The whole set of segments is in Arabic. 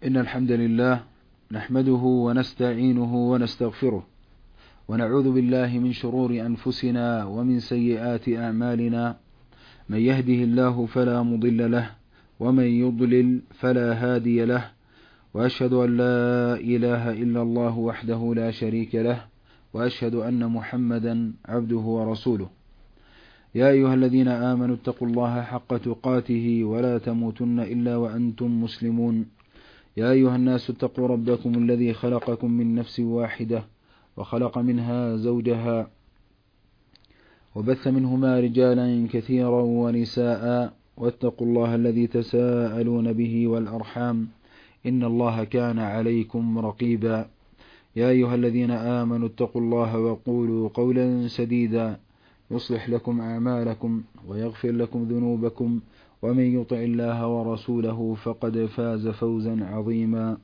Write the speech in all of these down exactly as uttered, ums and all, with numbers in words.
إن الحمد لله نحمده ونستعينه ونستغفره ونعوذ بالله من شرور أنفسنا ومن سيئات أعمالنا، من يهده الله فلا مضل له ومن يضلل فلا هادي له، وأشهد أن لا إله إلا الله وحده لا شريك له، وأشهد أن محمدا عبده ورسوله. يا أيها الذين آمنوا اتقوا الله حق تقاته ولا تموتن إلا وأنتم مسلمون. يا أيها الناس اتقوا ربكم الذي خلقكم من نفس واحدة وخلق منها زوجها وبث منهما رجالا كثيرا ونساء، واتقوا الله الذي تساءلون به والأرحام إن الله كان عليكم رقيبا. يا أيها الذين آمنوا اتقوا الله وقولوا قولا سديدا يصلح لكم أعمالكم ويغفر لكم ذنوبكم، ومن يطع الله ورسوله فقد فاز فوزا عظيما.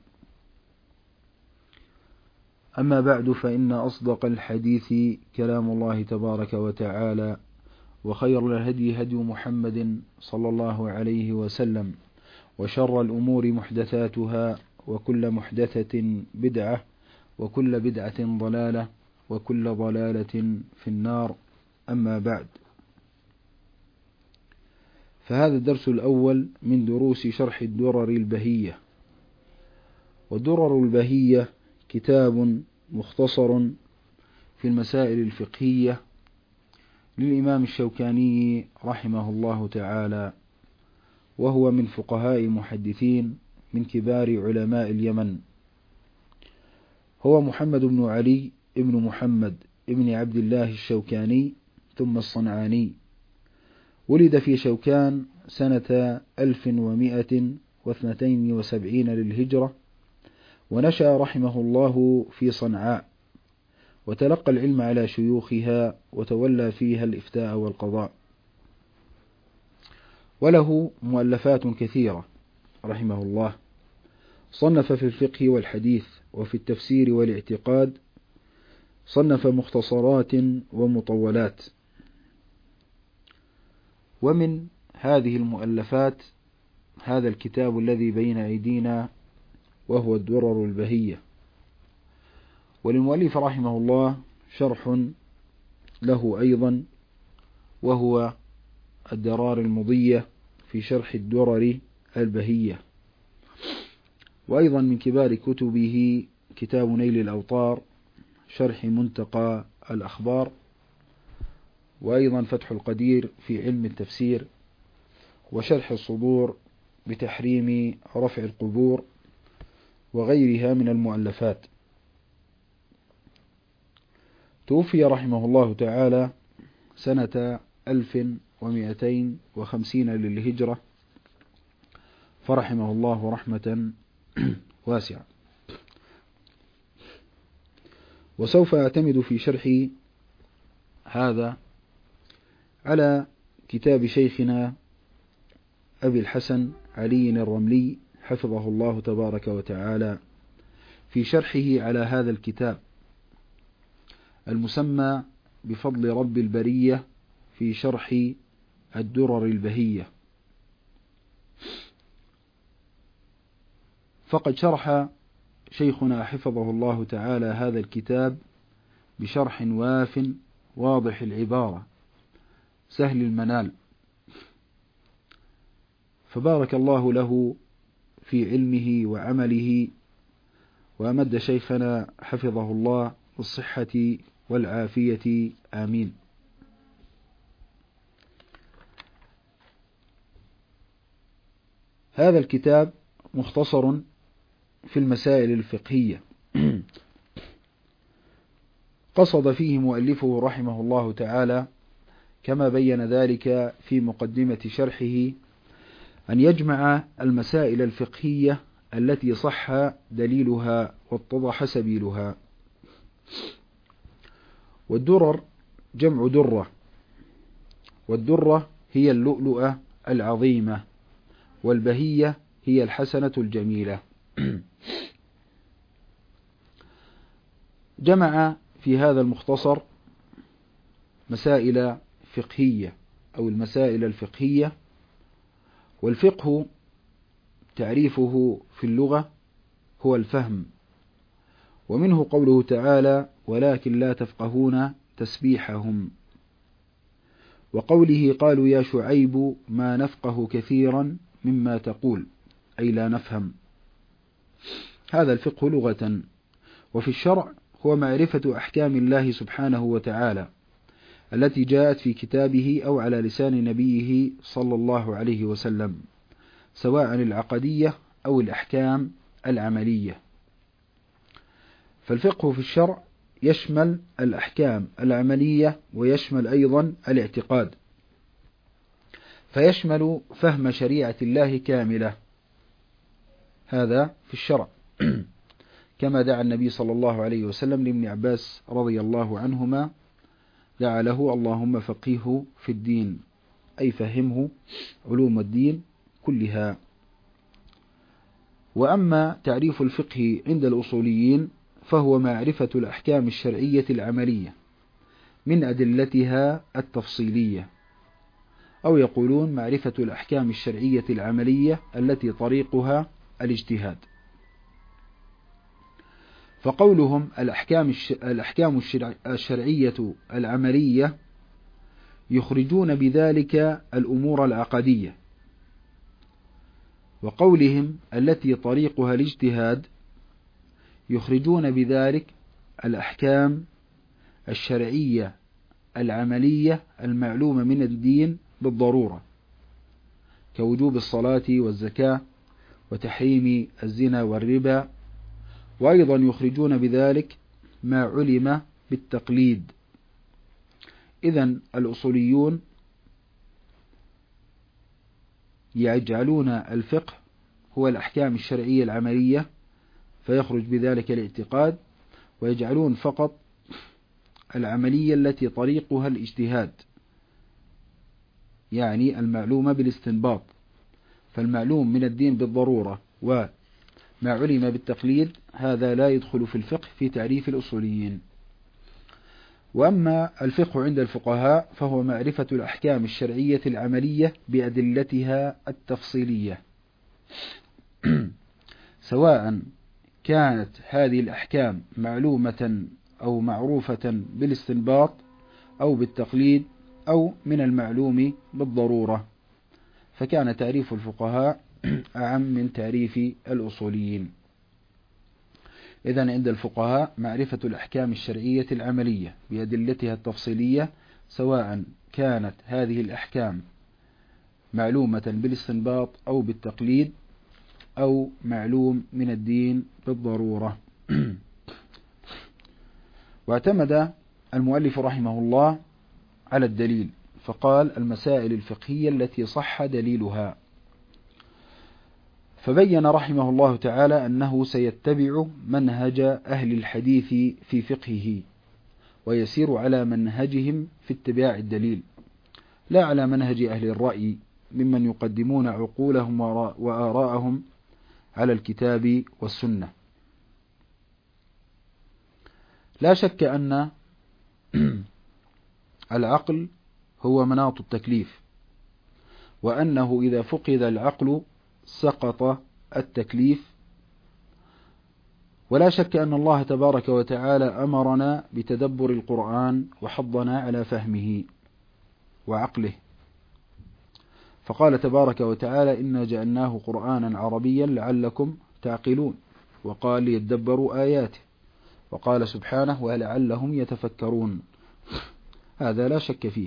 أما بعد، فإن أصدق الحديث كلام الله تبارك وتعالى، وخير الهدي هدي محمد صلى الله عليه وسلم، وشر الأمور محدثاتها، وكل محدثة بدعة، وكل بدعة ضلالة، وكل ضلالة في النار. أما بعد، فهذا الدرس الأول من دروس شرح الدرر البهية. والدرر البهية كتاب مختصر في المسائل الفقهية للإمام الشوكاني رحمه الله تعالى، وهو من فقهاء المحدثين من كبار علماء اليمن. هو محمد بن علي ابن محمد ابن عبد الله الشوكاني ثم الصنعاني، ولد في شوكان سنة ألف ومائة واثنتين وسبعين للهجرة، ونشأ رحمه الله في صنعاء، وتلقى العلم على شيوخها وتولى فيها الإفتاء والقضاء. وله مؤلفات كثيرة رحمه الله، صنف في الفقه والحديث وفي التفسير والاعتقاد، صنف مختصرات ومطولات. ومن هذه المؤلفات هذا الكتاب الذي بين أيدينا، وهو الدرر البهية. وللمؤلف رحمه الله شرح له أيضا، وهو الدرار المضية في شرح الدرر البهية. وأيضا من كبار كتبه كتاب نيل الأوطار شرح منتقى الأخبار، وأيضا فتح القدير في علم التفسير، وشرح الصدور بتحريم رفع القبور، وغيرها من المؤلفات. توفي رحمه الله تعالى سنة ألف ومائتين وخمسين للهجرة، فرحمه الله رحمة واسعة. وسوف أعتمد في شرح هذا على كتاب شيخنا أبي الحسن علي الرملي حفظه الله تبارك وتعالى، في شرحه على هذا الكتاب المسمى بفضل رب البرية في شرح الدرر البهية. فقد شرح شيخنا حفظه الله تعالى هذا الكتاب بشرح واف واضح العبارة سهل المنال، فبارك الله له في علمه وعمله، وأمد شيخنا حفظه الله بالصحة والعافية، آمين. هذا الكتاب مختصر في المسائل الفقهية، قصد فيه مؤلفه رحمه الله تعالى كما بين ذلك في مقدمة شرحه أن يجمع المسائل الفقهية التي صح دليلها واتضح سبيلها. والدرر جمع درة، والدرة هي اللؤلؤة العظيمة، والبهية هي الحسنة الجميلة. جمع في هذا المختصر مسائل فقهية أو المسائل الفقهية. والفقه تعريفه في اللغة هو الفهم. ومنه قوله تعالى: ولكن لا تفقهون تسبيحهم. وقوله: قالوا يا شعيب ما نفقه كثيرا مما تقول، أي لا نفهم. هذا الفقه لغة. وفي الشرع هو معرفة أحكام الله سبحانه وتعالى التي جاءت في كتابه أو على لسان نبيه صلى الله عليه وسلم، سواء العقدية أو الأحكام العملية. فالفقه في الشرع يشمل الأحكام العملية ويشمل أيضا الاعتقاد، فيشمل فهم شريعة الله كاملة. هذا في الشرع كما دعا النبي صلى الله عليه وسلم لابن عباس رضي الله عنهما، دعا له: اللهم فقهه في الدين، أي فهمه علوم الدين كلها. وأما تعريف الفقه عند الأصوليين فهو معرفة الأحكام الشرعية العملية من أدلتها التفصيلية، أو يقولون معرفة الأحكام الشرعية العملية التي طريقها الاجتهاد. فقولهم الأحكام الأحكام الشرعية العملية يخرجون بذلك الأمور العقدية، وقولهم التي طريقها الاجتهاد يخرجون بذلك الأحكام الشرعية العملية المعلومة من الدين بالضرورة، كوجوب الصلاة والزكاة وتحريم الزنا والربا. وأيضا يخرجون بذلك ما علم بالتقليد. إذن الأصوليون يجعلون الفقه هو الأحكام الشرعية العملية، فيخرج بذلك الاعتقاد، ويجعلون فقط العملية التي طريقها الاجتهاد، يعني المعلومة بالاستنباط. فالمعلوم من الدين بالضرورة وما علم بالتقليد هذا لا يدخل في الفقه في تعريف الأصوليين. وأما الفقه عند الفقهاء فهو معرفة الأحكام الشرعية العملية بأدلتها التفصيلية، سواء كانت هذه الأحكام معلومة أو معروفة بالاستنباط أو بالتقليد أو من المعلوم بالضرورة. فكان تعريف الفقهاء أعم من تعريف الأصوليين. إذن عند الفقهاء معرفة الأحكام الشرعية العملية بأدلتها التفصيلية، سواء كانت هذه الأحكام معلومة بالاستنباط أو بالتقليد أو معلوم من الدين بالضرورة. واعتمد المؤلف رحمه الله على الدليل، فقال: المسائل الفقهية التي صح دليلها. فبين رحمه الله تعالى أنه سيتبع منهج أهل الحديث في فقهه، ويسير على منهجهم في اتباع الدليل، لا على منهج أهل الرأي ممن يقدمون عقولهم وآراءهم على الكتاب والسنة. لا شك أن العقل هو مناط التكليف، وأنه إذا فقد العقل سقط التكليف. ولا شك أن الله تبارك وتعالى أمرنا بتدبر القرآن وحضنا على فهمه وعقله، فقال تبارك وتعالى: إنا جعلناه قرآنا عربيا لعلكم تعقلون، وقال: ليدبروا آياته، وقال سبحانه: ولعلهم يتفكرون. هذا لا شك فيه.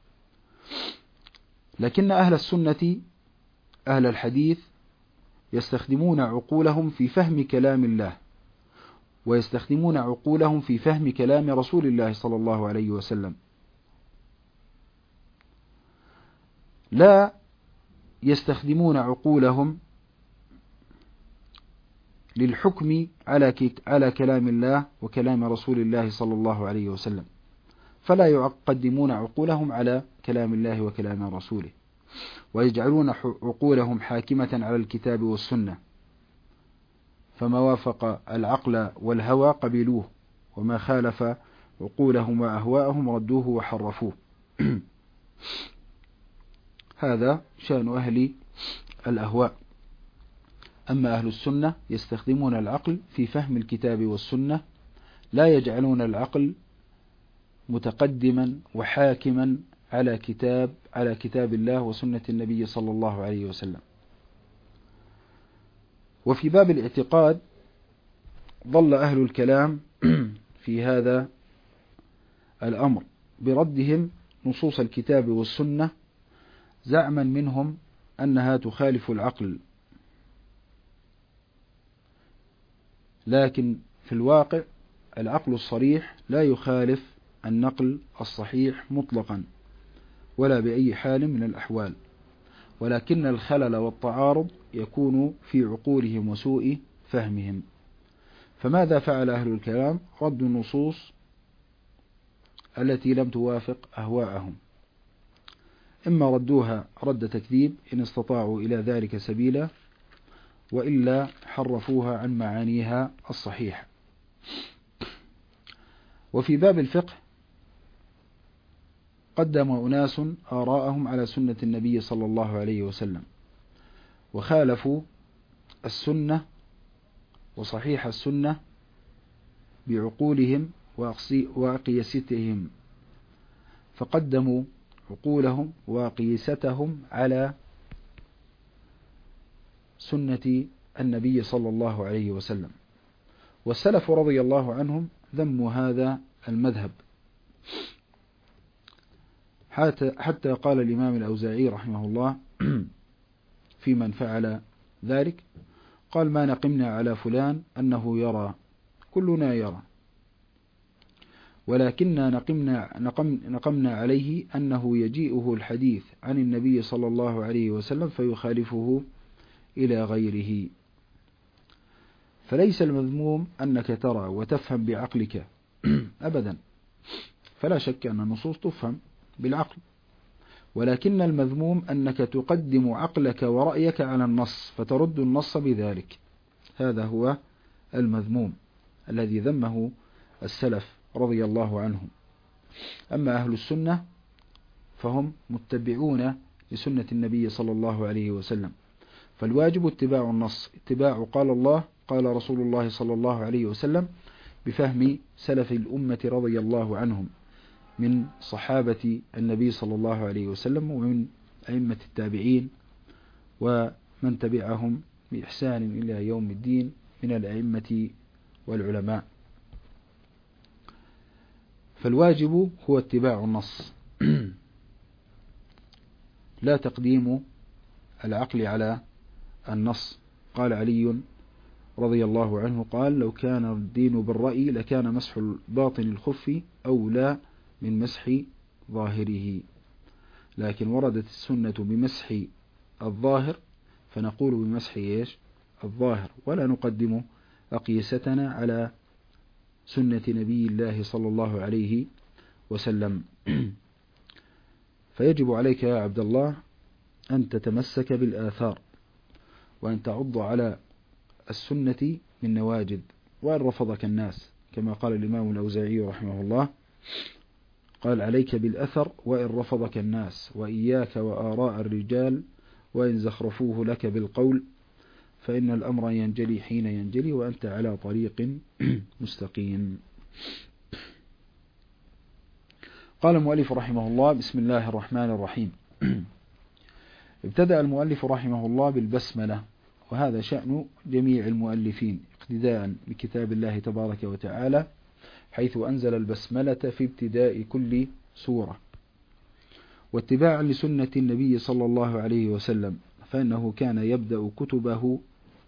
لكن أهل السنة أهل الحديث يستخدمون عقولهم في فهم كلام الله، ويستخدمون عقولهم في فهم كلام رسول الله صلى الله عليه وسلم، لا يستخدمون عقولهم للحكم على على كلام الله وكلام رسول الله صلى الله عليه وسلم، فلا يقدمون عقولهم على كلام الله وكلام رسوله، ويجعلون عقولهم حاكمة على الكتاب والسنة، فما وافق العقل والهوى قبلوه، وما خالف عقولهم وأهواءهم ردوه وحرفوه. هذا شأن أهل الأهواء. أما أهل السنة يستخدمون العقل في فهم الكتاب والسنة، لا يجعلون العقل متقدما وحاكما على كتاب على كتاب الله وسنة النبي صلى الله عليه وسلم. وفي باب الاعتقاد ضل أهل الكلام في هذا الأمر بردهم نصوص الكتاب والسنة، زعما منهم أنها تخالف العقل، لكن في الواقع العقل الصريح لا يخالف النقل الصحيح مطلقا ولا بأي حال من الأحوال، ولكن الخلل والتعارض يكون في عقولهم وسوء فهمهم. فماذا فعل أهل الكلام؟ رد النصوص التي لم توافق أهواءهم، إما ردوها رد تكذيب إن استطاعوا إلى ذلك سبيلا، وإلا حرفوها عن معانيها الصحيحة. وفي باب الفقه قدم أناس آراءهم على سنة النبي صلى الله عليه وسلم، وخالفوا السنة وصحيح السنة بعقولهم وقياستهم، فقدموا عقولهم وقياستهم على سنة النبي صلى الله عليه وسلم. والسلف رضي الله عنهم ذموا هذا المذهب، حتى قال الإمام الأوزاعي رحمه الله في من فعل ذلك، قال: ما نقمنا على فلان أنه يرى، كلنا يرى، ولكننا نقمنا, نقم نقمنا عليه أنه يجيئه الحديث عن النبي صلى الله عليه وسلم فيخالفه إلى غيره. فليس المذموم أنك ترى وتفهم بعقلك أبدا، فلا شك أن النصوص تفهم بالعقل، ولكن المذموم أنك تقدم عقلك ورأيك على النص فترد النص بذلك، هذا هو المذموم الذي ذمه السلف رضي الله عنهم. أما أهل السنة فهم متبعون لسنة النبي صلى الله عليه وسلم، فالواجب اتباع النص، اتباع قال الله قال رسول الله صلى الله عليه وسلم بفهم سلف الأمة رضي الله عنهم من صحابة النبي صلى الله عليه وسلم ومن أئمة التابعين ومن تبعهم بإحسان إلى يوم الدين من الأئمة والعلماء. فالواجب هو اتباع النص، لا تقديم العقل على النص. قال علي رضي الله عنه قال: لو كان الدين بالرأي لكان مسح باطن الخف أولى من مسح ظاهره، لكن وردت السنة بمسح الظاهر فنقول بمسح إيش؟ الظاهر، ولا نقدم أقيستنا على سنة نبي الله صلى الله عليه وسلم. فيجب عليك يا عبد الله أن تتمسك بالآثار، وأن تعض على السنة من نواجد، وأن رفضك الناس، كما قال الإمام الأوزاعي رحمه الله، قال: عليك بالأثر وإن رفضك الناس، وإياك وآراء الرجال وإن زخرفوه لك بالقول، فإن الأمر ينجلي حين ينجلي وأنت على طريق مستقيم. قال المؤلف رحمه الله: بسم الله الرحمن الرحيم. ابتدأ المؤلف رحمه الله بالبسملة، وهذا شأن جميع المؤلفين اقتداء بكتاب الله تبارك وتعالى، حيث أنزل البسملة في ابتداء كل سورة، واتباعا لسنة النبي صلى الله عليه وسلم، فإنه كان يبدأ كتبه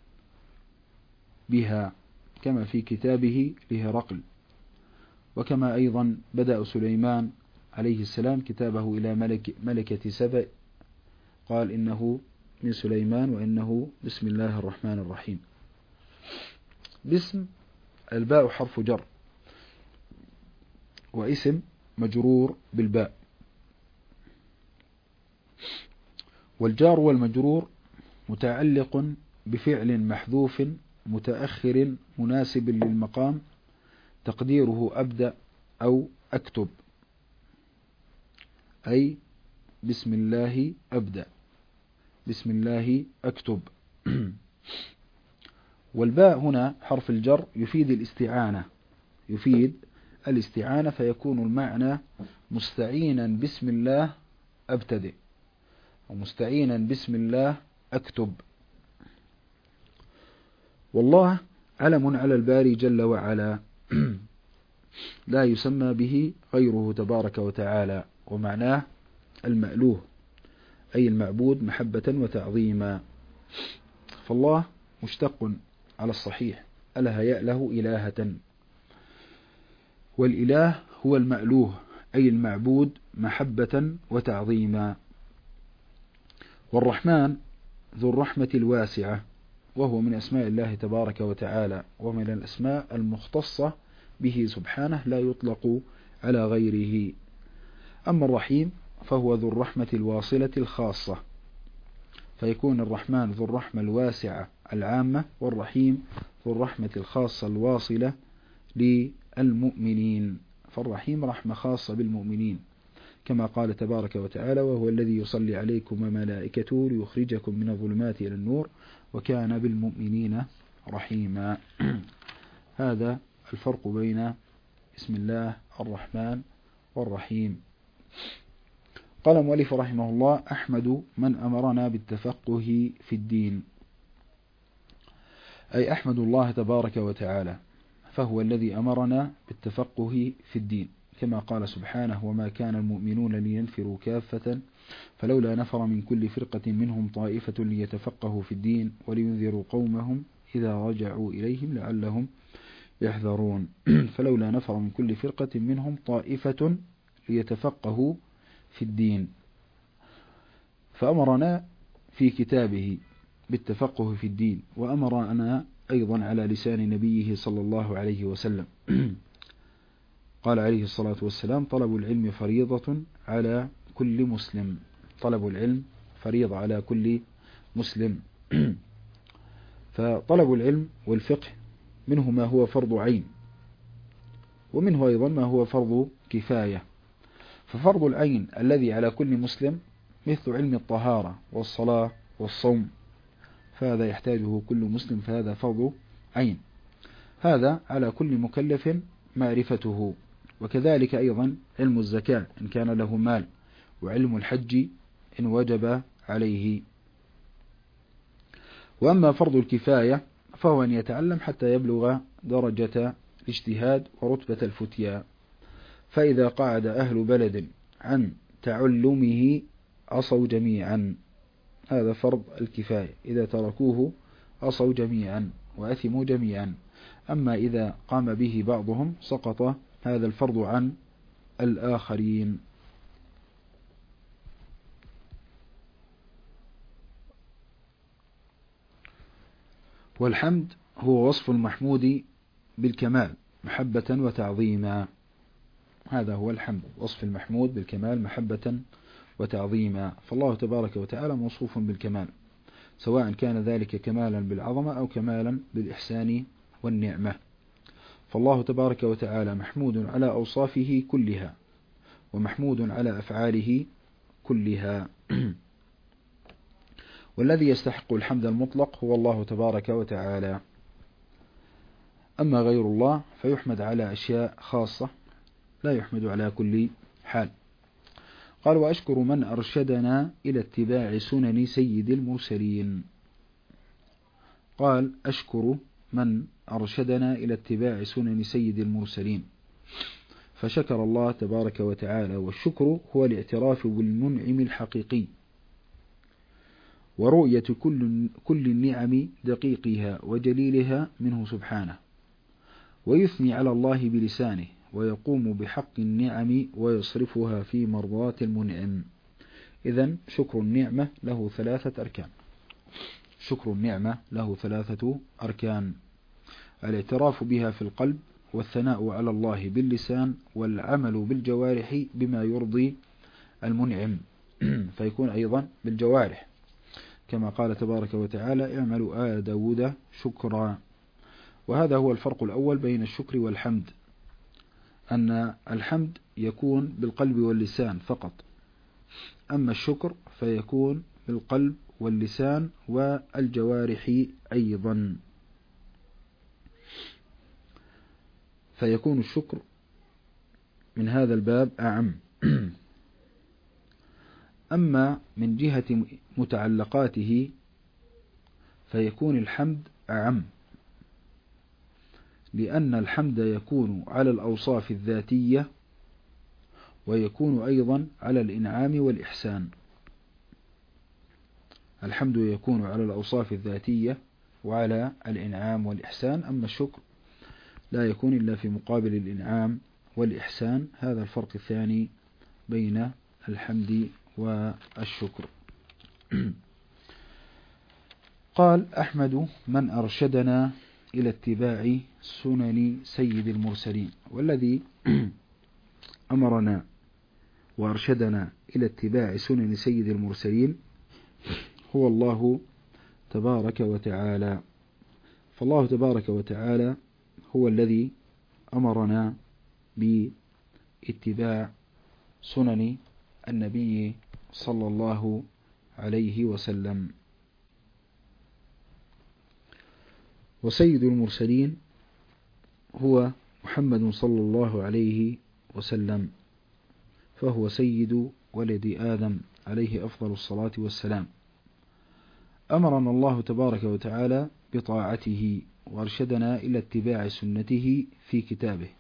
بها كما في كتابه لهرقل، وكما أيضا بدأ سليمان عليه السلام كتابه إلى ملك ملكة سبأ، قال: إنه من سليمان وإنه بسم الله الرحمن الرحيم. باسم الباء حرف جر، واسم مجرور بالباء، والجار والمجرور متعلق بفعل محذوف متأخر مناسب للمقام، تقديره أبدأ أو أكتب، أي بسم الله أبدأ، بسم الله أكتب. والباء هنا حرف الجر يفيد الاستعانة يفيد الاستعانة فيكون المعنى مستعينا بسم الله أبتدئ ومستعينا بسم الله أكتب. والله علم على الباري جل وعلا لا يسمى به غيره تبارك وتعالى، ومعناه المألوه أي المعبود محبة وتعظيما. فالله مشتق على الصحيح أله يأله إلهة، والإله هو المألوه أي المعبود محبة وتعظيما. والرحمن ذو الرحمة الواسعة، وهو من أسماء الله تبارك وتعالى، ومن الأسماء المختصة به سبحانه لا يطلق على غيره. أما الرحيم فهو ذو الرحمة الواصلة الخاصة، فيكون الرحمن ذو الرحمة الواسعة العامة، والرحيم ذو الرحمة الخاصة الواصلة للمؤمنين. فالرحيم رحمة خاصة بالمؤمنين، كما قال تبارك وتعالى: وهو الذي يصلي عليكم وملائكته ليخرجكم من الظلمات إلى النور وكان بالمؤمنين رحيما. هذا الفرق بين اسم الله الرحمن والرحيم. قال المؤلف رحمه الله: أحمد من أمرنا بالتفقه في الدين، أي أحمد الله تبارك وتعالى، فهو الذي أمرنا بالتفقه في الدين، كما قال سبحانه: وما كان المؤمنون لينفروا كافة فلولا نفر من كل فرقة منهم طائفة ليتفقهوا في الدين ولينذروا قومهم إذا رجعوا إليهم لعلهم يحذرون. فلولا نفر من كل فرقة منهم طائفة ليتفقهوا في الدين، فأمرنا في كتابه بالتفقه في الدين، وأمرنا أيضا على لسان نبيه صلى الله عليه وسلم. قال عليه الصلاة والسلام: طلب العلم فريضة على كل مسلم. طلب العلم فريضة على كل مسلم. فطلب العلم والفقه منه ما هو فرض عين، ومنه أيضا ما هو فرض كفاية. ففرض العين الذي على كل مسلم مثل علم الطهارة والصلاة والصوم، فهذا يحتاجه كل مسلم، فهذا فرض عين، هذا على كل مكلف معرفته. وكذلك أيضا علم الزكاة إن كان له مال، وعلم الحج إن وجب عليه. وأما فرض الكفاية فهو أن يتعلم حتى يبلغ درجة الاجتهاد ورتبة الفتيا، فإذا قعد أهل بلد عن تعلمه عصوا جميعا، هذا فرض الكفاية، إذا تركوه عصوا جميعا وأثموا جميعا. أما إذا قام به بعضهم سقط هذا الفرض عن الآخرين. والحمد هو وصف المحمود بالكمال محبة وتعظيما. هذا هو الحمد، وصف المحمود بالكمال محبة وتعظيما. فالله تبارك وتعالى موصوف بالكمال، سواء كان ذلك كمالا بالعظمة أو كمالا بالإحسان والنعمة. فالله تبارك وتعالى محمود على أوصافه كلها، ومحمود على أفعاله كلها. والذي يستحق الحمد المطلق هو الله تبارك وتعالى. أما غير الله فيحمد على أشياء خاصة، لا يحمد على كل حال. قال: وأشكر من أرشدنا إلى اتباع سنن سيد المرسلين. قال: أشكر من أرشدنا إلى اتباع سنن سيد المرسلين، فشكر الله تبارك وتعالى. والشكر هو الاعتراف بالمنعم الحقيقي، ورؤية كل كل النعم دقيقها وجليلها منه سبحانه، ويثني على الله بلسانه، ويقوم بحق النعم ويصرفها في مرضاة المنعم. إذن شكر النعمة له ثلاثة أركان. شكر النعمة له ثلاثة أركان: الاعتراف بها في القلب، والثناء على الله باللسان، والعمل بالجوارح بما يرضي المنعم، فيكون أيضا بالجوارح، كما قال تبارك وتعالى: اعملوا آل داود شكرا. وهذا هو الفرق الأول بين الشكر والحمد، أن الحمد يكون بالقلب واللسان فقط، أما الشكر فيكون بالقلب واللسان والجوارح أيضا. فيكون الشكر من هذا الباب أعم. أما من جهة متعلقاته فيكون الحمد أعم، لأن الحمد يكون على الأوصاف الذاتية ويكون أيضا على الإنعام والإحسان. الحمد يكون على الأوصاف الذاتية وعلى الإنعام والإحسان، أما الشكر لا يكون إلا في مقابل الإنعام والإحسان. هذا الفرق الثاني بين الحمد والشكر. قال أحمد من أرشدنا إلى اتباع سنن سيد المرسلين، والذي أمرنا وأرشدنا إلى اتباع سنن سيد المرسلين هو الله تبارك وتعالى. فالله تبارك وتعالى هو الذي أمرنا باتباع سنن النبي صلى الله عليه وسلم. وسيد المرسلين هو محمد صلى الله عليه وسلم، فهو سيد ولد آدم عليه أفضل الصلاة والسلام. أمرنا الله تبارك وتعالى بطاعته وارشدنا إلى اتباع سنته في كتابه.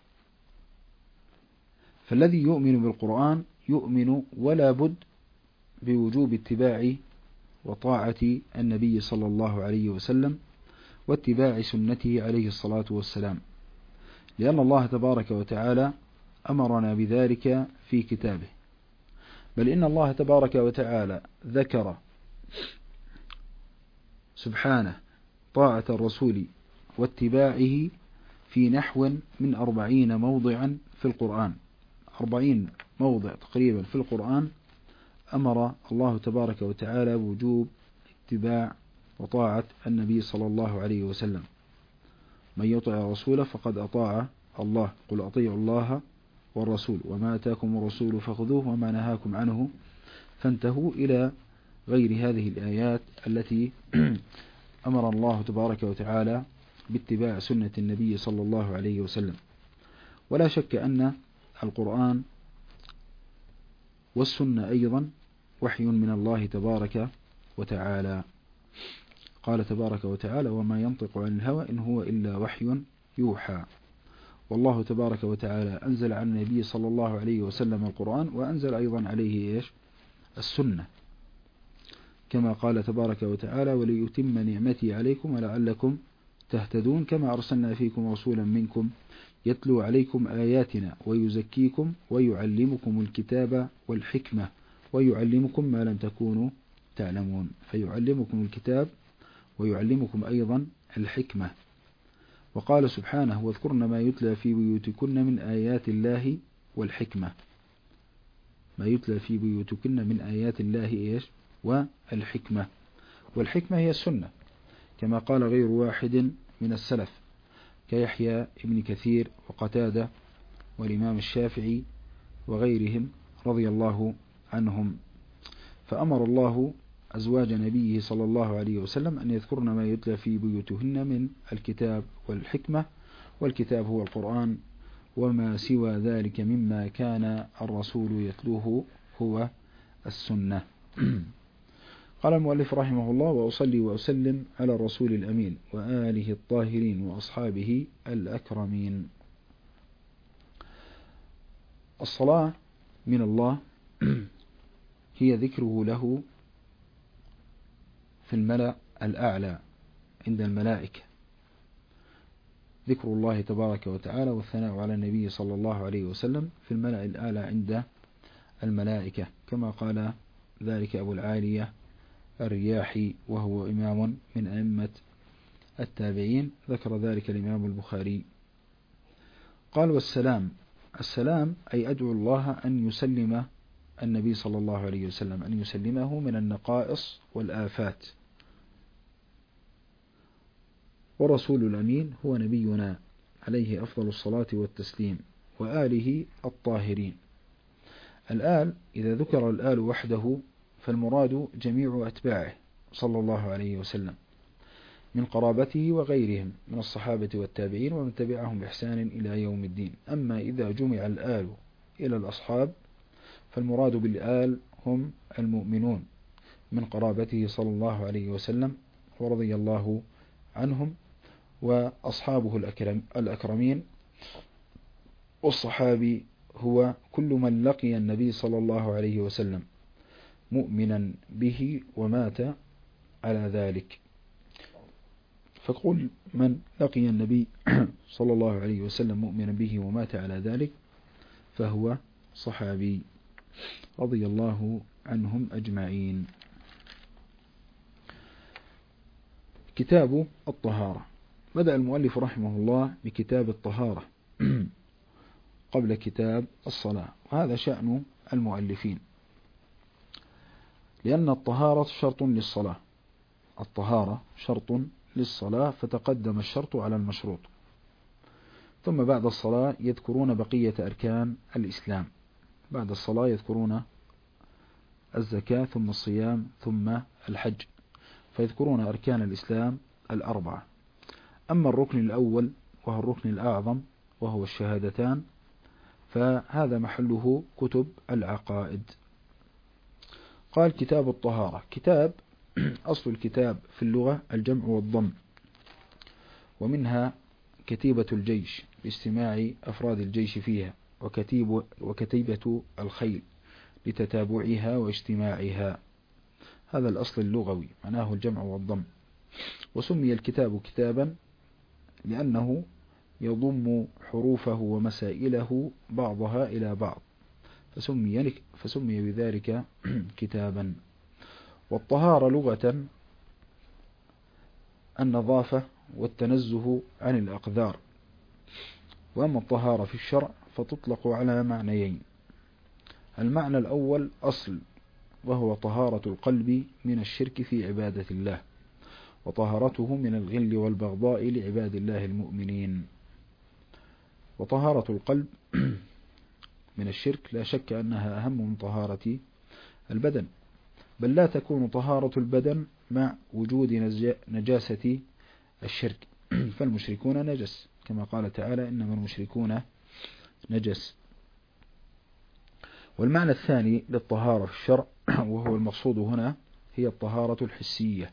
فالذي يؤمن بالقرآن يؤمن ولا بد بوجوب اتباع وطاعة النبي صلى الله عليه وسلم واتباع سنته عليه الصلاة والسلام، لأن الله تبارك وتعالى أمرنا بذلك في كتابه. بل إن الله تبارك وتعالى ذكر سبحانه طاعة الرسول واتباعه في نحو من أربعين موضعا في القرآن. أربعين موضع تقريبا في القرآن أمر الله تبارك وتعالى بوجوب اتباع وطاعة النبي صلى الله عليه وسلم. من يطع الرسول فقد أطاع الله، قل أطيعوا الله والرسول وما أتاكم الرسول فخذوه وما نهاكم عنه فانتهوا، إلى غير هذه الآيات التي أمر الله تبارك وتعالى باتباع سنة النبي صلى الله عليه وسلم. ولا شك أن القرآن والسنة أيضا وحي من الله تبارك وتعالى. قال تبارك وتعالى وما ينطق عن الهوى إن هو إلا وحي يوحى. والله تبارك وتعالى أنزل عن النبي صلى الله عليه وسلم القرآن، وأنزل أيضا عليه إيش؟ السنة، كما قال تبارك وتعالى وليتم نعمتي عليكم ولعلكم تهتدون كما أرسلنا فيكم رسولا منكم يتلو عليكم آياتنا ويزكيكم ويعلمكم الكتاب والحكمة ويعلمكم ما لم تكونوا تعلمون. فيعلمكم الكتاب ويعلمكم أيضا الحكمة. وقال سبحانه واذكرن ما يتلى في بيوتكن من آيات الله والحكمة. ما يتلى في بيوتكن من آيات الله إيش؟ والحكمة. والحكمة هي السنة، كما قال غير واحد من السلف كيحيى ابن كثير وقتادة والإمام الشافعي وغيرهم رضي الله عنهم. فأمر الله أزواج نبيه صلى الله عليه وسلم أن يذكرن ما يتلى في بيوتهن من الكتاب والحكمة، والكتاب هو القرآن، وما سوى ذلك مما كان الرسول يتلوه هو السنة. قال المؤلف رحمه الله وأصلي وأسلم على الرسول الأمين وآله الطاهرين وأصحابه الأكرمين. الصلاة من الله هي ذكره له في الملأ الأعلى عند الملائكة، ذكر الله تبارك وتعالى والثناء على النبي صلى الله عليه وسلم في الملأ الأعلى عند الملائكة، كما قال ذلك أبو العالية الرياحي وهو إمام من أئمة التابعين، ذكر ذلك الإمام البخاري. قال والسلام، السلام أي أدعو الله أن يسلم النبي صلى الله عليه وسلم، أن يسلمه من النقائص والآفات. والرسول الأمين هو نبينا عليه أفضل الصلاة والتسليم وآله الطاهرين. الآل إذا ذكر الآل وحده فالمراد جميع أتباعه صلى الله عليه وسلم، من قرابته وغيرهم من الصحابة والتابعين ومن تبعهم بإحسان إلى يوم الدين. أما إذا جمع الآل إلى الأصحاب فالمراد بالآل هم المؤمنون من قرابته صلى الله عليه وسلم ورضي الله عنهم وأصحابه الأكرم الأكرمين. والصحابي هو كل من لقي النبي صلى الله عليه وسلم مؤمنا به ومات على ذلك. فكل من لقي النبي صلى الله عليه وسلم مؤمنا به ومات على ذلك فهو صحابي رضي الله عنهم أجمعين. كتاب الطهارة. بدأ المؤلف رحمه الله بكتاب الطهارة قبل كتاب الصلاة، وهذا شأن المؤلفين، لأن الطهارة شرط للصلاة. الطهارة شرط للصلاة فتقدم الشرط على المشروط، ثم بعد الصلاة يذكرون بقية أركان الإسلام. بعد الصلاة يذكرون الزكاة ثم الصيام ثم الحج، فيذكرون أركان الإسلام الأربعة. أما الركن الأول وهو الركن الأعظم وهو الشهادتان فهذا محله كتب العقائد. قال كتاب الطهارة. كتاب أصل الكتاب في اللغة الجمع والضم، ومنها كتيبة الجيش باجتماع أفراد الجيش فيها، وكتيب وكتيبة الخيل لتتابعها واجتماعها. هذا الأصل اللغوي معناه الجمع والضم. وسمي الكتاب كتابا لأنه يضم حروفه ومسائله بعضها إلى بعض، فسمي, فسمي بذلك كتابا. والطهارة لغة النظافة والتنزه عن الأقذار. وأما الطهارة في الشرع فتطلق على معنيين. المعنى الأول أصل، وهو طهارة القلب من الشرك في عبادة الله، وطهارته من الغل والبغضاء لعباد الله المؤمنين. وطهارة القلب من الشرك لا شك أنها أهم من طهارة البدن، بل لا تكون طهارة البدن مع وجود نجاسة الشرك، فالمشركون نجس كما قال تعالى إنما المشركون نجس. والمعنى الثاني للطهارة في الشرع وهو المقصود هنا هي الطهارة الحسية.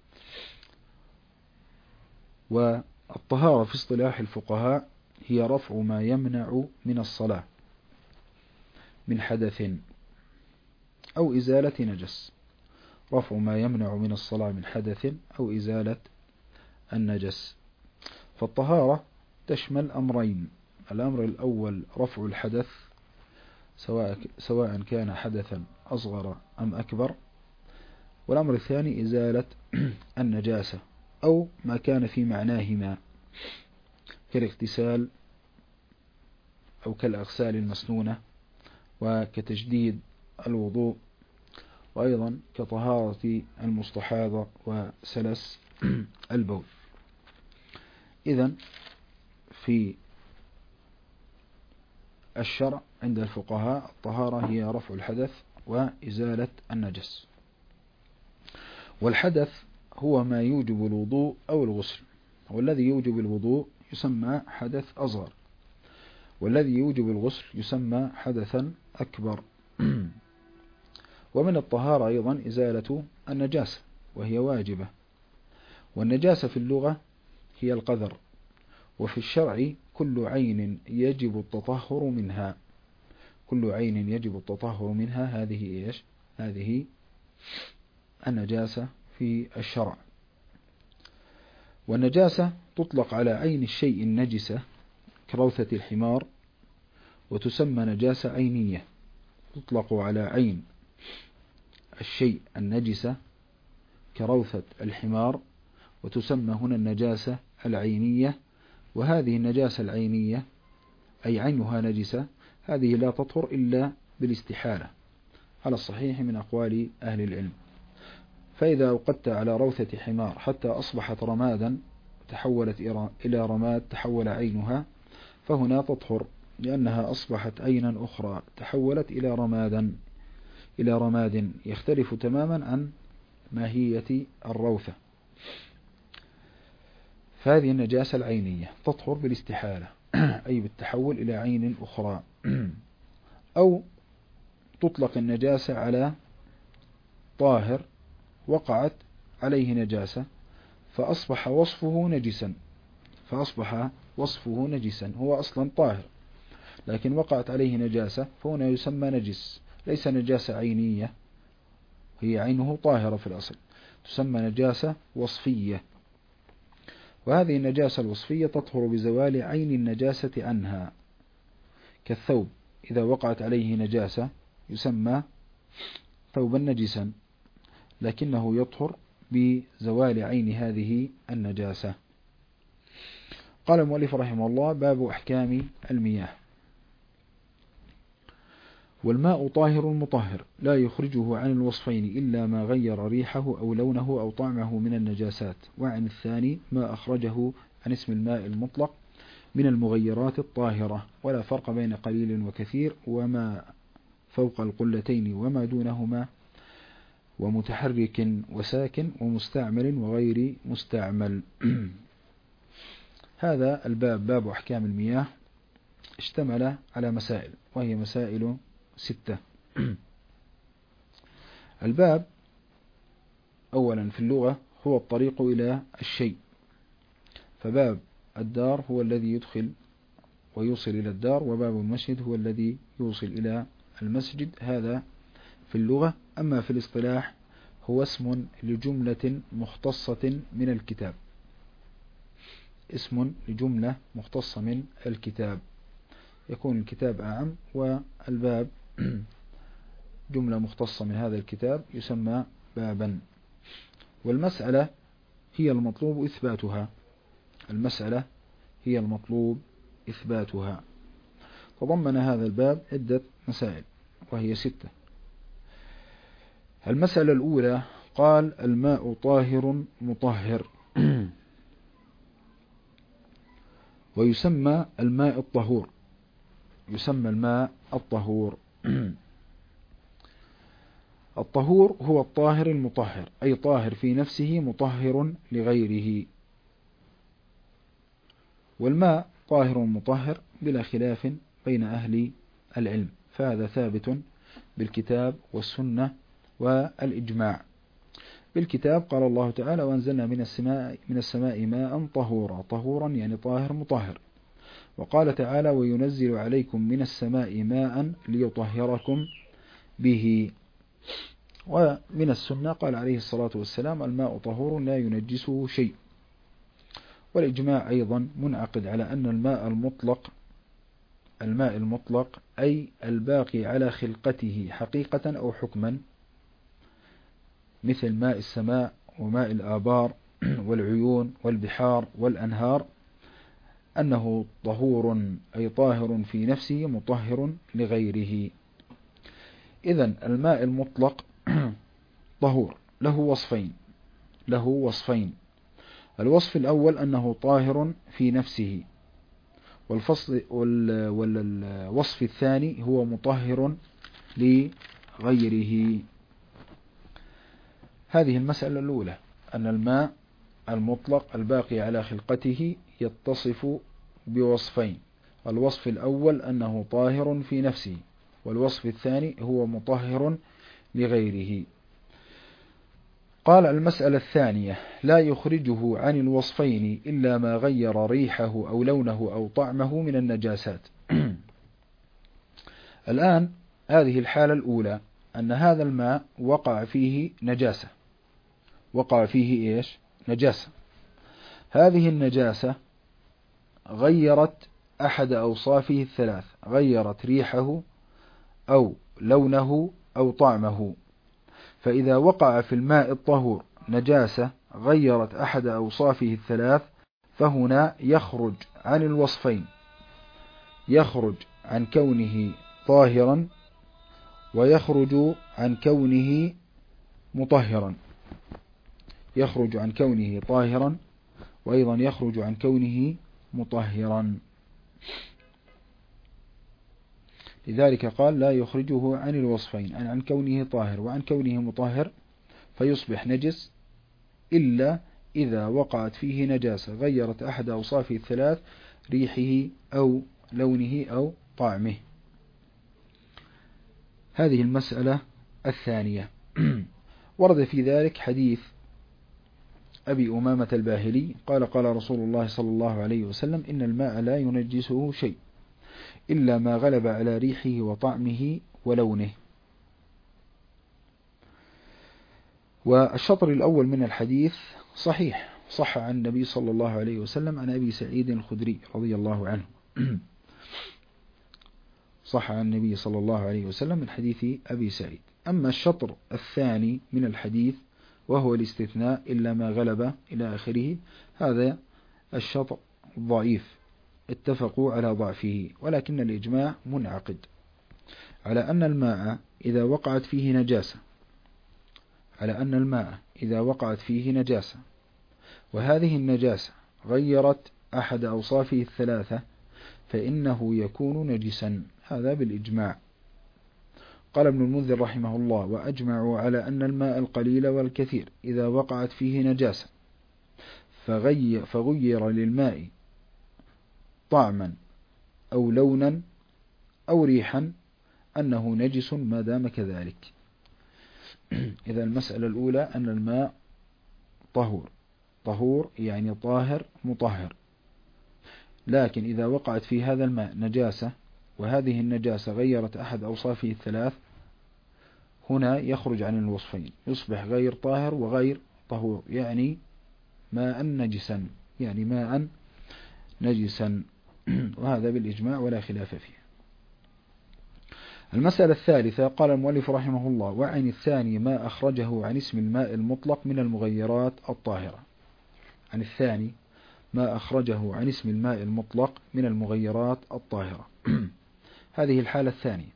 والطهارة في اصطلاح الفقهاء هي رفع ما يمنع من الصلاة من حدث أو إزالة نجس. رفع ما يمنع من الصلاة من حدث أو إزالة النجس. فالطهارة تشمل أمرين. الأمر الأول رفع الحدث سواء سواء كان حدثا أصغر أم أكبر. والأمر الثاني إزالة النجاسة أو ما كان في معناهما كالاغتسال أو كالأغسال المسنونة وكتجديد الوضوء، وأيضا كطهارة المستحاضة وسلس البول. إذن في الشرع عند الفقهاء الطهارة هي رفع الحدث وإزالة النجس. والحدث هو ما يوجب الوضوء أو الغسل، والذي يوجب الوضوء يسمى حدث أصغر، والذي يوجب الغسل يسمى حدثا أكبر. ومن الطهارة أيضا إزالة النجاسة وهي واجبة. والنجاسة في اللغة هي القذر، وفي الشرع كل عين يجب التطهر منها. كل عين يجب التطهر منها هذه إيش؟ هذه النجاسة في الشرع. والنجاسة تطلق على عين الشيء النجسة كروثة الحمار، وتسمى نجاسة عينية. تطلق على عين الشيء النجسة كروثة الحمار، وتسمى هنا النجاسة العينية. وهذه النجاسة العينية أي عينها نجسة هذه لا تطهر إلا بالاستحالة على الصحيح من أقوال أهل العلم. فإذا أوقدت على روثة حمار حتى أصبحت رمادا تحولت إلى رماد تحول عينها فهنا تطهر، لأنها أصبحت عينا أخرى تحولت إلى رمادا إلى رماد يختلف تماما عن ماهية الروثة. فهذه النجاسة العينية تطهر بالاستحالة أي بالتحول إلى عين أخرى. أو تطلق النجاسة على طاهر وقعت عليه نجاسة فأصبح وصفه نجسا فأصبح وصفه نجسا هو أصلا طاهر لكن وقعت عليه نجاسة فهنا يسمى نجس، ليس نجاسة عينية، هي عينه طاهرة في الأصل، تسمى نجاسة وصفية. وهذه النجاسة الوصفية تطهر بزوال عين النجاسة عنها، كالثوب إذا وقعت عليه نجاسة يسمى ثوبا نجسا لكنه يطهر بزوال عين هذه النجاسة. قال المؤلف رحمه الله: باب أحكام المياه. والماء طاهر مطهر لا يخرجه عن الوصفين إلا ما غير ريحه أو لونه أو طعمه من النجاسات. وعن الثاني ما أخرجه عن اسم الماء المطلق من المغيرات الطاهرة، ولا فرق بين قليل وكثير، وما فوق القلتين وما دونهما، ومتحرك وساكن، ومستعمل وغير مستعمل. هذا الباب باب أحكام المياه اشتمل على مسائل، وهي مسائل ستة. الباب أولا في اللغة هو الطريق إلى الشيء، فباب الدار هو الذي يدخل ويوصل إلى الدار، وباب المسجد هو الذي يوصل إلى المسجد، هذا في اللغة. أما في الاصطلاح هو اسم لجملة مختصة من الكتاب، اسم لجملة مختصة من الكتاب، يكون الكتاب أعم والباب جملة مختصة من هذا الكتاب يسمى بابا. والمسألة هي المطلوب إثباتها، المسألة هي المطلوب إثباتها. تضمن هذا الباب عدة مسائل وهي ستة. المسألة الأولى قال: الماء طاهر مطهر، ويسمى الماء الطهور، يسمى الماء الطهور. الطهور هو الطاهر المطهر، أي طاهر في نفسه مطهر لغيره. والماء طاهر مطهر بلا خلاف بين أهل العلم، فهذا ثابت بالكتاب والسنة والإجماع. بالكتاب قال الله تعالى: وأنزلنا من السماء من السماء ماء طهورا، طهورا يعني طاهر مطهر. وقال تعالى: وينزل عليكم من السماء ماء ليطهركم به. ومن السنة قال عليه الصلاة والسلام: الماء طهور لا ينجسه شيء. والإجماع أيضا منعقد على أن الماء المطلق الماء المطلق أي الباقي على خلقته حقيقة أو حكما، مثل ماء السماء وماء الآبار والعيون والبحار والأنهار، أنه طهور أي طاهر في نفسه مطهر لغيره. إذن الماء المطلق طهور له وصفين له وصفين الوصف الأول أنه طاهر في نفسه، والفصل والوصف الثاني هو مطهر لغيره. هذه المسألة الأولى، أن الماء المطلق الباقي على خلقته يتصف بوصفين، الوصف الأول أنه طاهر في نفسه، والوصف الثاني هو مطهر لغيره. قال: المسألة الثانية: لا يخرجه عن الوصفين إلا ما غير ريحه أو لونه أو طعمه من النجاسات. الآن هذه الحالة الأولى، أن هذا الماء وقع فيه نجاسة وقع فيه إيش؟ نجاسة. هذه النجاسة غيرت أحد أوصافه الثلاث، غيرت ريحه أو لونه أو طعمه. فإذا وقع في الماء الطهور نجاسة غيرت أحد أوصافه الثلاث، فهنا يخرج عن الوصفين، يخرج عن كونه طاهرا ويخرج عن كونه مطهرا، يخرج عن كونه طاهرا وأيضا يخرج عن كونه مطهرا. لذلك قال: لا يخرجه عن الوصفين، عن كونه طاهر وعن كونه مطهر، فيصبح نجس إلا إذا وقعت فيه نجاسة غيرت أحد أوصافه الثلاث: ريحه أو لونه أو طعمه. هذه المسألة الثانية. ورد في ذلك حديث أبي أمامة الباهلي قال: قال رسول الله صلى الله عليه وسلم: إن الماء لا ينجسه شيء إلا ما غلب على ريحه وطعمه ولونه. والشطر الأول من الحديث صحيح، صح عن النبي صلى الله عليه وسلم عن أبي سعيد الخدري رضي الله عنه. صح عن النبي صلى الله عليه وسلم من حديث أبي سعيد. أما الشطر الثاني من الحديث وهو الاستثناء إلا ما غلب إلى آخره، هذا الشطر ضعيف، اتفقوا على ضعفه، ولكن الإجماع منعقد على أن الماء إذا وقعت فيه نجاسة على أن الماء إذا وقعت فيه نجاسة وهذه النجاسة غيرت أحد أوصافه الثلاثة فإنه يكون نجسا، هذا بالإجماع. قال ابن المنذر رحمه الله: وأجمعوا على أن الماء القليل والكثير إذا وقعت فيه نجاسة فغير, فغير للماء طعما أو لونا أو ريحا أنه نجس ما دام كذلك. إذا المسألة الأولى أن الماء طهور، طهور يعني طاهر مطهر، لكن إذا وقعت في هذا الماء نجاسة وهذه النجاسة غيرت أحد أوصافه الثلاث، هنا يخرج عن الوصفين، يصبح غير طاهر وغير طهور، يعني ماء نجسا يعني ماء نجسا وهذا بالإجماع ولا خلاف فيه. المسألة الثالثة قال المؤلف رحمه الله: وعن الثاني ما أخرجه عن اسم الماء المطلق من المغيرات الطاهرة. عن الثاني ما أخرجه عن اسم الماء المطلق من المغيرات الطاهرة. هذه الحالة الثانية.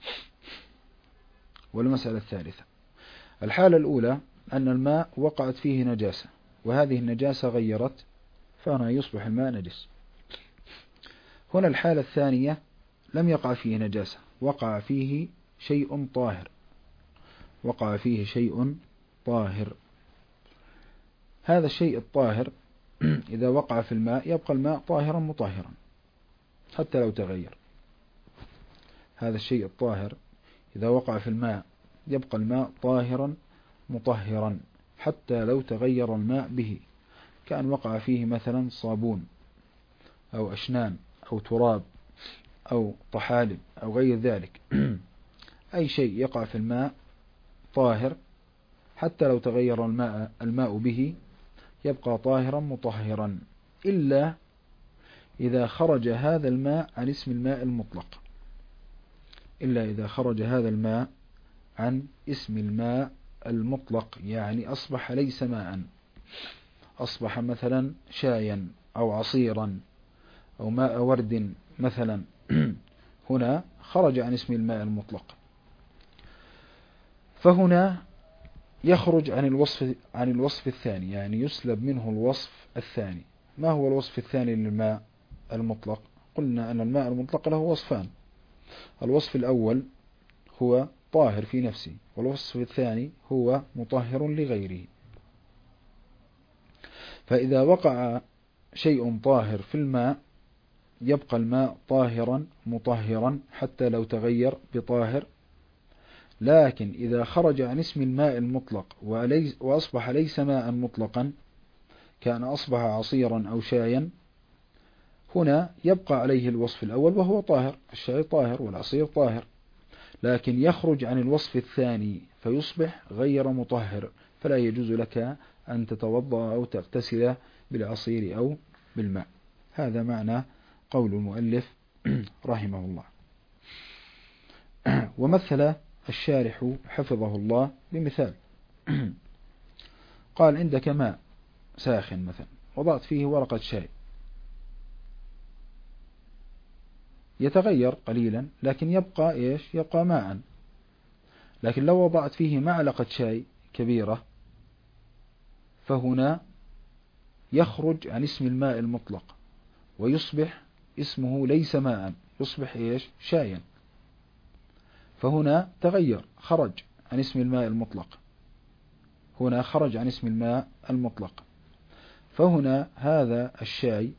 والمسألة الثالثة: الحالة الأولى أن الماء وقعت فيه نجاسة وهذه النجاسة غيرت، فهنا يصبح الماء نجس. هنا الحالة الثانية لم يقع فيه نجاسة، وقع فيه شيء طاهر وقع فيه شيء طاهر هذا الشيء الطاهر إذا وقع في الماء يبقى الماء طاهرا مطهرا حتى لو تغير. هذا الشيء الطاهر إذا وقع في الماء يبقى الماء طاهرا مطهرا حتى لو تغير الماء به، كان وقع فيه مثلا صابون أو أشنان أو تراب أو طحالب أو غير ذلك. أي شيء يقع في الماء طاهر حتى لو تغير الماء الماء به يبقى طاهرا مطهرا، إلا إذا خرج هذا الماء عن اسم الماء المطلق إلا إذا خرج هذا الماء عن اسم الماء المطلق، يعني أصبح ليس ماء، أصبح مثلا شايا أو عصيرا أو ماء ورد مثلا. هنا خرج عن اسم الماء المطلق، فهنا يخرج عن الوصف عن الوصف الثاني، يعني يسلب منه الوصف الثاني. ما هو الوصف الثاني للماء المطلق؟ قلنا أن الماء المطلق له وصفان: الوصف الأول هو طاهر في نفسه، والوصف الثاني هو مطهر لغيره. فإذا وقع شيء طاهر في الماء يبقى الماء طاهرا مطهرا حتى لو تغير بطاهر، لكن إذا خرج عن اسم الماء المطلق وأصبح ليس ماء مطلقا، كان أصبح عصيرا أو شايا، هنا يبقى عليه الوصف الأول وهو طاهر، الشاي طاهر والعصير طاهر، لكن يخرج عن الوصف الثاني فيصبح غير مطهر، فلا يجوز لك أن تتوضأ أو تغتسل بالعصير أو بالماء. هذا معنى قول المؤلف رحمه الله. ومثل الشارح حفظه الله بمثال، قال: عندك ماء ساخن مثلا وضعت فيه ورقة شاي، يتغير قليلا لكن يبقى إيش؟ يبقى ماء. لكن لو وضعت فيه معلقة شاي كبيرة فهنا يخرج عن اسم الماء المطلق ويصبح اسمه ليس ماء، يصبح إيش؟ شايا. فهنا تغير، خرج عن اسم الماء المطلق، هنا خرج عن اسم الماء المطلق. فهنا هذا الشاي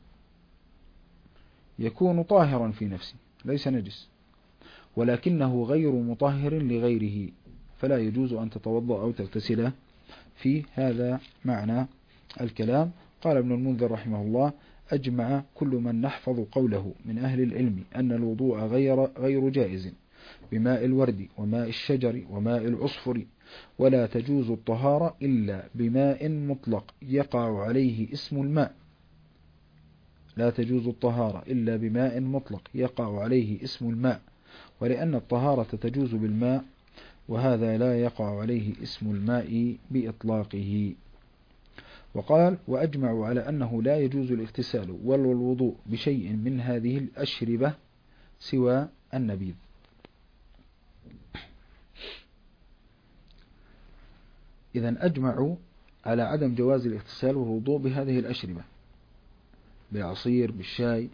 يكون طاهرا في نفسه ليس نجس، ولكنه غير مطهر لغيره، فلا يجوز أن تتوضأ أو تغتسل في هذا معنى الكلام. قال ابن المنذر رحمه الله: أجمع كل من نحفظ قوله من أهل العلم أن الوضوء غير, غير جائز بماء الورد وماء الشجر وماء العصفر، ولا تجوز الطهارة إلا بماء مطلق يقع عليه اسم الماء لا تجوز الطهارة إلا بماء مطلق يقع عليه اسم الماء، ولأن الطهارة تجوز بالماء وهذا لا يقع عليه اسم الماء بإطلاقه. وقال: وأجمعوا على أنه لا يجوز الاغتسال ولا الوضوء بشيء من هذه الأشربة سوى النبيذ. إذن أجمعوا على عدم جواز الاغتسال والوضوء بهذه الأشربة، بالعصير، بالشاي،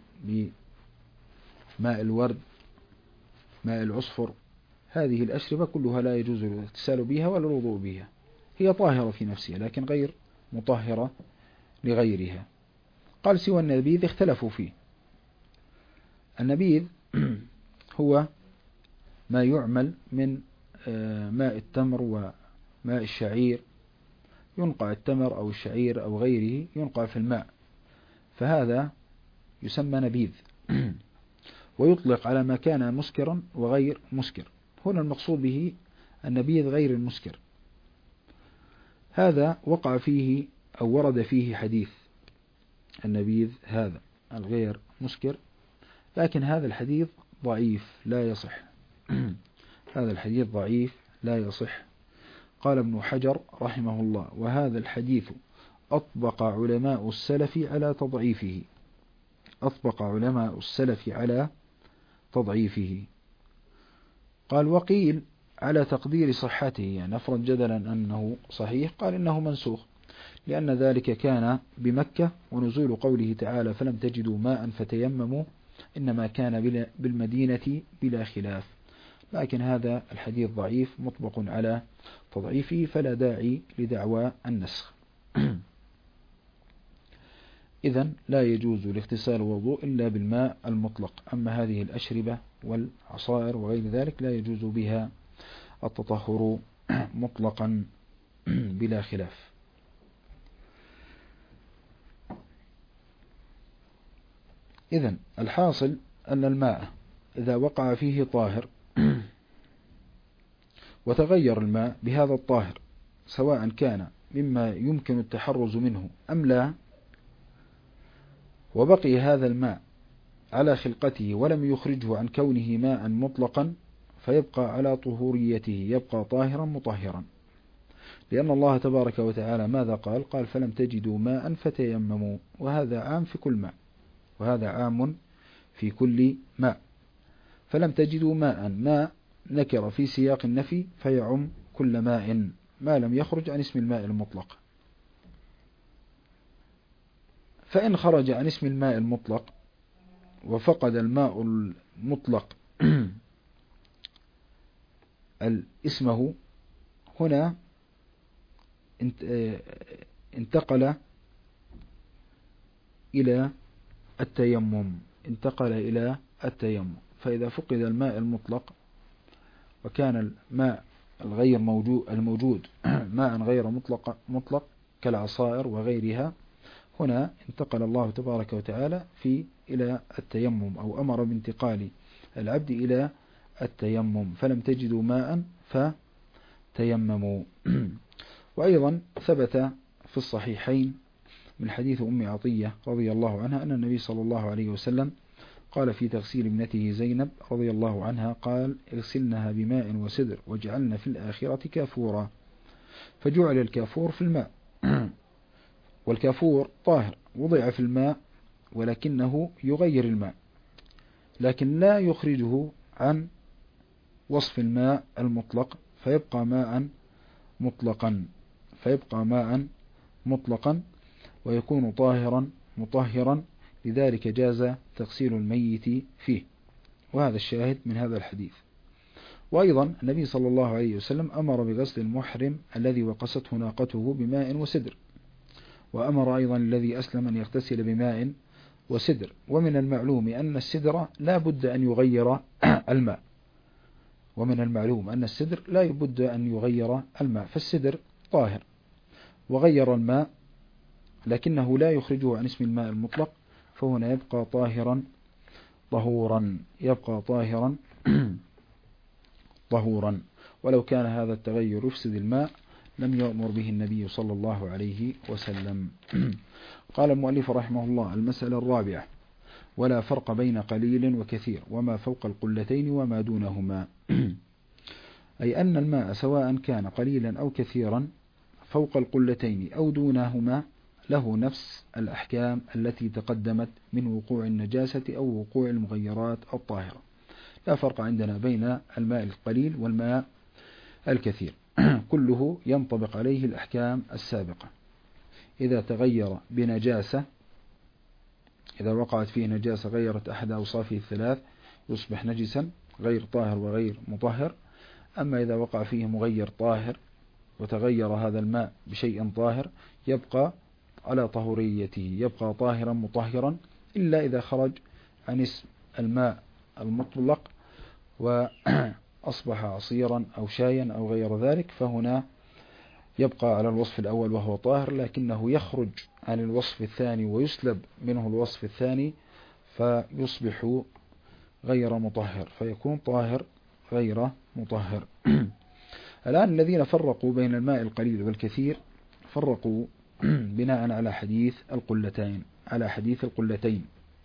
بماء الورد، ماء العصفر. هذه الأشربة كلها لا يجوز الاغتسال بها ولا الوضوء بها، هي طاهرة في نفسها لكن غير مطهرة لغيرها. قال: سوى النبيذ اختلفوا فيه. النبيذ هو ما يعمل من ماء التمر وماء الشعير، ينقع التمر أو الشعير أو غيره ينقع في الماء، فهذا يسمى نبيذ، ويطلق على ما كان مسكرا وغير مسكر. هنا المقصود به النبيذ غير المسكر. هذا وقع فيه أو ورد فيه حديث النبيذ هذا الغير مسكر، لكن هذا الحديث ضعيف لا يصح. هذا الحديث ضعيف لا يصح. قال ابن حجر رحمه الله: وهذا الحديث أطبق علماء السلف على تضعيفه أطبق علماء السلف على تضعيفه. قال: وقيل على تقدير صحته، يعني نفرض جدلا أنه صحيح، قال إنه منسوخ، لأن ذلك كان بمكة، ونزول قوله تعالى: فلم تجدوا ماء فتيمموا، إنما كان بالمدينة بلا خلاف. لكن هذا الحديث ضعيف مطبق على تضعيفه، فلا داعي لدعوى النسخ. إذن لا يجوز الاغتسال والوضوء إلا بالماء المطلق. أما هذه الأشربة والعصائر وغير ذلك لا يجوز بها التطهر مطلقا بلا خلاف. إذن الحاصل أن الماء إذا وقع فيه طاهر وتغير الماء بهذا الطاهر، سواء كان مما يمكن التحرز منه أم لا، وبقي هذا الماء على خلقته ولم يخرجه عن كونه ماء مطلقا، فيبقى على طهوريته، يبقى طاهرا مطهرا، لأن الله تبارك وتعالى ماذا قال؟ قال: فلم تجدوا ماء فتيمموا، وهذا عام في كل ماء، وهذا عام في كل ماء. فلم تجدوا ماء، ماء نكر في سياق النفي فيعم كل ماء ما لم يخرج عن اسم الماء المطلق. فإن خرج عن اسم الماء المطلق وفقد الماء المطلق اسمه، هنا انتقل إلى التيمم انتقل إلى التيمم. فإذا فقد الماء المطلق وكان الماء الغير موجود الموجود ماء غير مطلق مطلق كالعصائر وغيرها، هنا انتقل الله تبارك وتعالى في إلى التيمم، أو أمر بانتقال العبد إلى التيمم. فلم تجدوا ماء فتيمموا. وأيضا ثبت في الصحيحين من حديث أم عطية رضي الله عنها أن النبي صلى الله عليه وسلم قال في تغسيل ابنته زينب رضي الله عنها: قال: اغسلنها بماء وسدر واجعلن في الآخرة كافورا. فجعل الكافور في الماء، والكافور طاهر وضع في الماء، ولكنه يغير الماء، لكن لا يخرجه عن وصف الماء المطلق، فيبقى ماء مطلقا فيبقى ماء مطلقا ويكون طاهرا مطهرا، لذلك جاز تغسيل الميت فيه. وهذا الشاهد من هذا الحديث. وأيضا النبي صلى الله عليه وسلم أمر بغسل المحرم الذي وقسته ناقته بماء وسدر، وأمر أيضا الذي أسلم أن يغتسل بماء وسدر. ومن المعلوم أن السدر لا بد أن يغير الماء ومن المعلوم أن السدر لا بد أن يغير الماء فالسدر طاهر وغير الماء لكنه لا يخرجه عن اسم الماء المطلق، فهنا يبقى طاهرا طهورا يبقى طاهرا طهورا. ولو كان هذا التغير يفسد الماء لم يأمر به النبي صلى الله عليه وسلم. قال المؤلف رحمه الله: المسألة الرابعة: ولا فرق بين قليل وكثير وما فوق القلتين وما دونهما. أي أن الماء سواء كان قليلا أو كثيرا فوق القلتين أو دونهما له نفس الأحكام التي تقدمت من وقوع النجاسة أو وقوع المغيرات الطاهرة. لا فرق عندنا بين الماء القليل والماء الكثير، كله ينطبق عليه الأحكام السابقة. إذا تغير بنجاسة، إذا وقعت فيه نجاسة غيرت أحد أوصافه الثلاث يصبح نجسا غير طاهر وغير مطهر. أما إذا وقع فيه مغير طاهر وتغير هذا الماء بشيء طاهر يبقى على طهوريته، يبقى طاهرا مطهرا، إلا إذا خرج عن اسم الماء المطلق وأصبح عصيرا أو شايا أو غير ذلك، فهنا يبقى على الوصف الأول وهو طاهر، لكنه يخرج عن الوصف الثاني ويسلب منه الوصف الثاني فيصبح غير مطهر، فيكون طاهر غير مطهر. الآن الذين فرقوا بين الماء القليل والكثير فرقوا بناء على حديث القلتين على حديث القلتين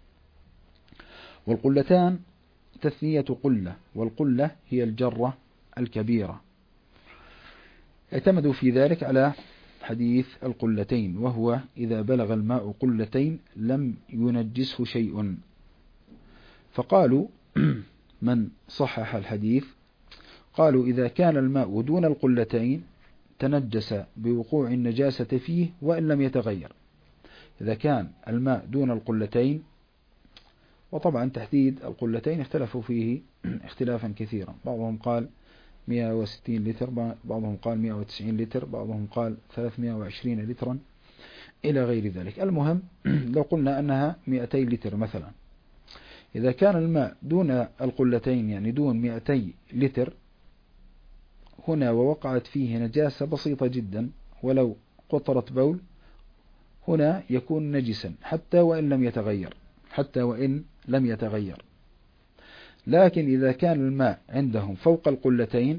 والقلتان تثنية قلة، والقلة هي الجرة الكبيرة. اعتمدوا في ذلك على حديث القلتين، وهو إذا بلغ الماء قلتين لم ينجسه شيء. فقالوا من صحح الحديث قالوا إذا كان الماء دون القلتين تنجس بوقوع النجاسة فيه وإن لم يتغير. إذا كان الماء دون القلتين، وطبعا تحديد القلتين اختلفوا فيه اختلافا كثيرا، بعضهم قال مئة وستين لتر، بعضهم قال مئة وتسعين لتر، بعضهم قال ثلاثمئة وعشرين لترا إلى غير ذلك. المهم لو قلنا أنها مئتي لتر مثلا، إذا كان الماء دون القلتين يعني دون مئتي لتر هنا ووقعت فيه نجاسة بسيطة جدا ولو قطرة بول، هنا يكون نجسا حتى وإن لم يتغير حتى وإن لم يتغير. لكن إذا كان الماء عندهم فوق القلتين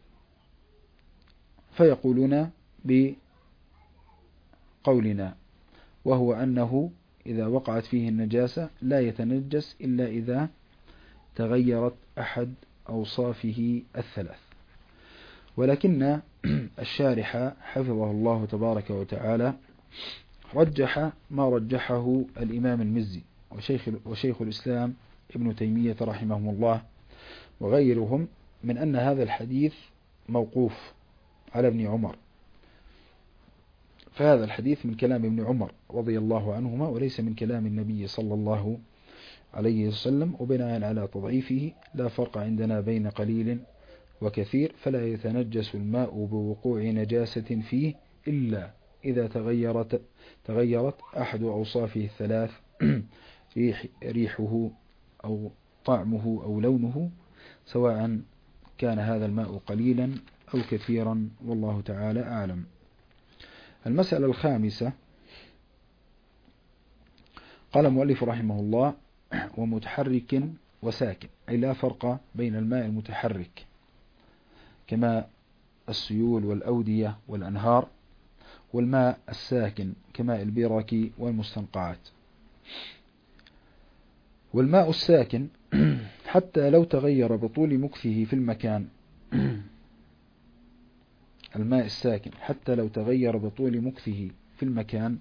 فيقولون بقولنا، وهو أنه إذا وقعت فيه النجاسة لا يتنجس إلا إذا تغيرت أحد أوصافه الثلاث. ولكن الشارح حفظه الله تبارك وتعالى رجح ما رجحه الإمام المزي وشيخ, وشيخ الإسلام ابن تيمية رحمه الله وغيرهم من أن هذا الحديث موقوف على ابن عمر، فهذا الحديث من كلام ابن عمر رضي الله عنهما وليس من كلام النبي صلى الله عليه وسلم. وبناء على تضعيفه لا فرق عندنا بين قليل وكثير، فلا يتنجس الماء بوقوع نجاسة فيه إلا إذا تغيرت تغيرت أحد أوصافه الثلاث ريح ريحه أو طعمه أو لونه، سواء كان هذا الماء قليلا أو كثيرا، والله تعالى أعلم. المسألة الخامسة قال المؤلف رحمه الله: ومتحرك وساكن، أي لا فرق بين الماء المتحرك كما السيول والأودية والأنهار والماء الساكن كماء البراك والمستنقعات. والماء الساكن حتى لو تغير بطول مكثه في المكان الماء الساكن حتى لو تغير بطول مكثه في المكان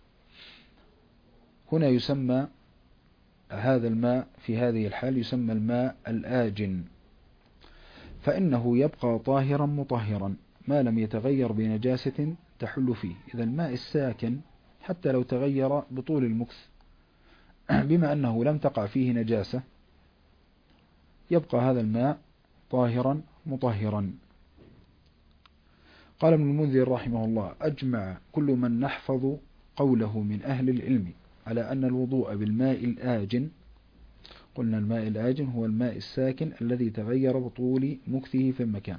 هنا يسمى هذا الماء في هذه الحال يسمى الماء الآجن، فإنه يبقى طاهرا مطهرا ما لم يتغير بنجاسة تحل فيه. إذا الماء الساكن حتى لو تغير بطول المكث بما أنه لم تقع فيه نجاسة يبقى هذا الماء طاهرا مطهرا. قال ابن المنذر رحمه الله: أجمع كل من نحفظ قوله من أهل العلم على أن الوضوء بالماء الآجن، قلنا الماء الآجن هو الماء الساكن الذي تغير بطول مكثه في المكان،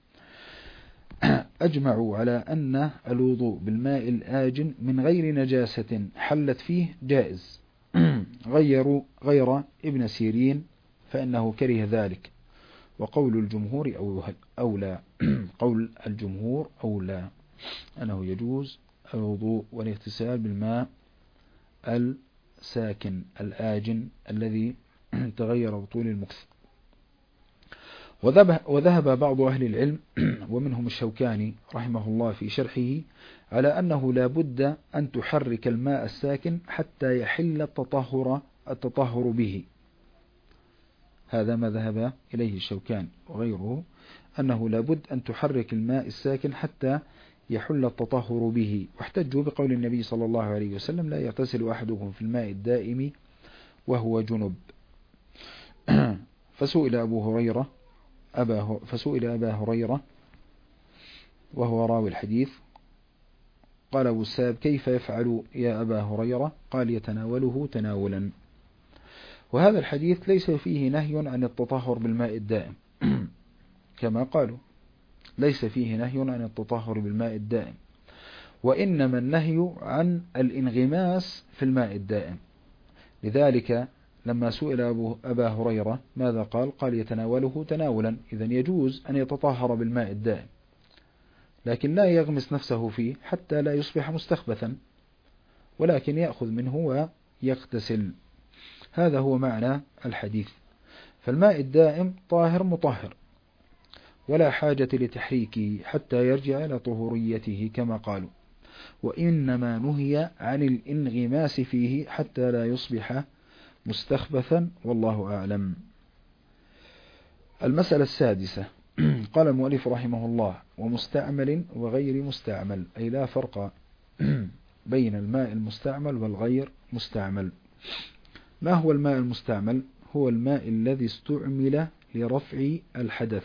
أجمعوا على أن الوضوء بالماء الآجن من غير نجاسة حلت فيه جائز، غيروا غير ابن سيرين فإنه كره ذلك، وقول الجمهور أولى قول الجمهور أولى أنه يجوز الوضوء والاغتسال بالماء الساكن الآجن الذي تغير بطول المكث. وذهب بعض أهل العلم ومنهم الشوكاني رحمه الله في شرحه على أنه لا بد أن تحرك الماء الساكن حتى يحل التطهر التطهر به، هذا ما ذهب إليه الشوكاني وغيره، أنه لا بد أن تحرك الماء الساكن حتى يحل التطهر به، واحتجوا بقول النبي صلى الله عليه وسلم لا يغتسل أحدكم في الماء الدائم وهو جنب. فسئل أبو هريرة أبا فسئل أبا هريرة وهو راوي الحديث، قال أبو الساب كيف يفعل يا أبا هريرة؟ قال يتناوله تناولا. وهذا الحديث ليس فيه نهي عن التطهر بالماء الدائم كما قالوا، ليس فيه نهي عن التطهر بالماء الدائم، وإنما النهي عن الانغماس في الماء الدائم. لذلك لما سئل أبو أبا هريرة ماذا قال؟ قال يتناوله تناولا، إذن يجوز أن يتطهر بالماء الدائم لكن لا يغمس نفسه فيه حتى لا يصبح مستخبثا، ولكن يأخذ منه ويغتسل. هذا هو معنى الحديث. فالماء الدائم طاهر مطهر ولا حاجة لتحريكه حتى يرجع إلى طهوريته كما قالوا، وإنما نهي عن الانغماس فيه حتى لا يصبح مستخبثا، والله أعلم. المسألة السادسة قال المؤلف رحمه الله ومستعمل وغير مستعمل، أي لا فرق بين الماء المستعمل والغير مستعمل. ما هو الماء المستعمل؟ هو الماء الذي استعمل لرفع الحدث،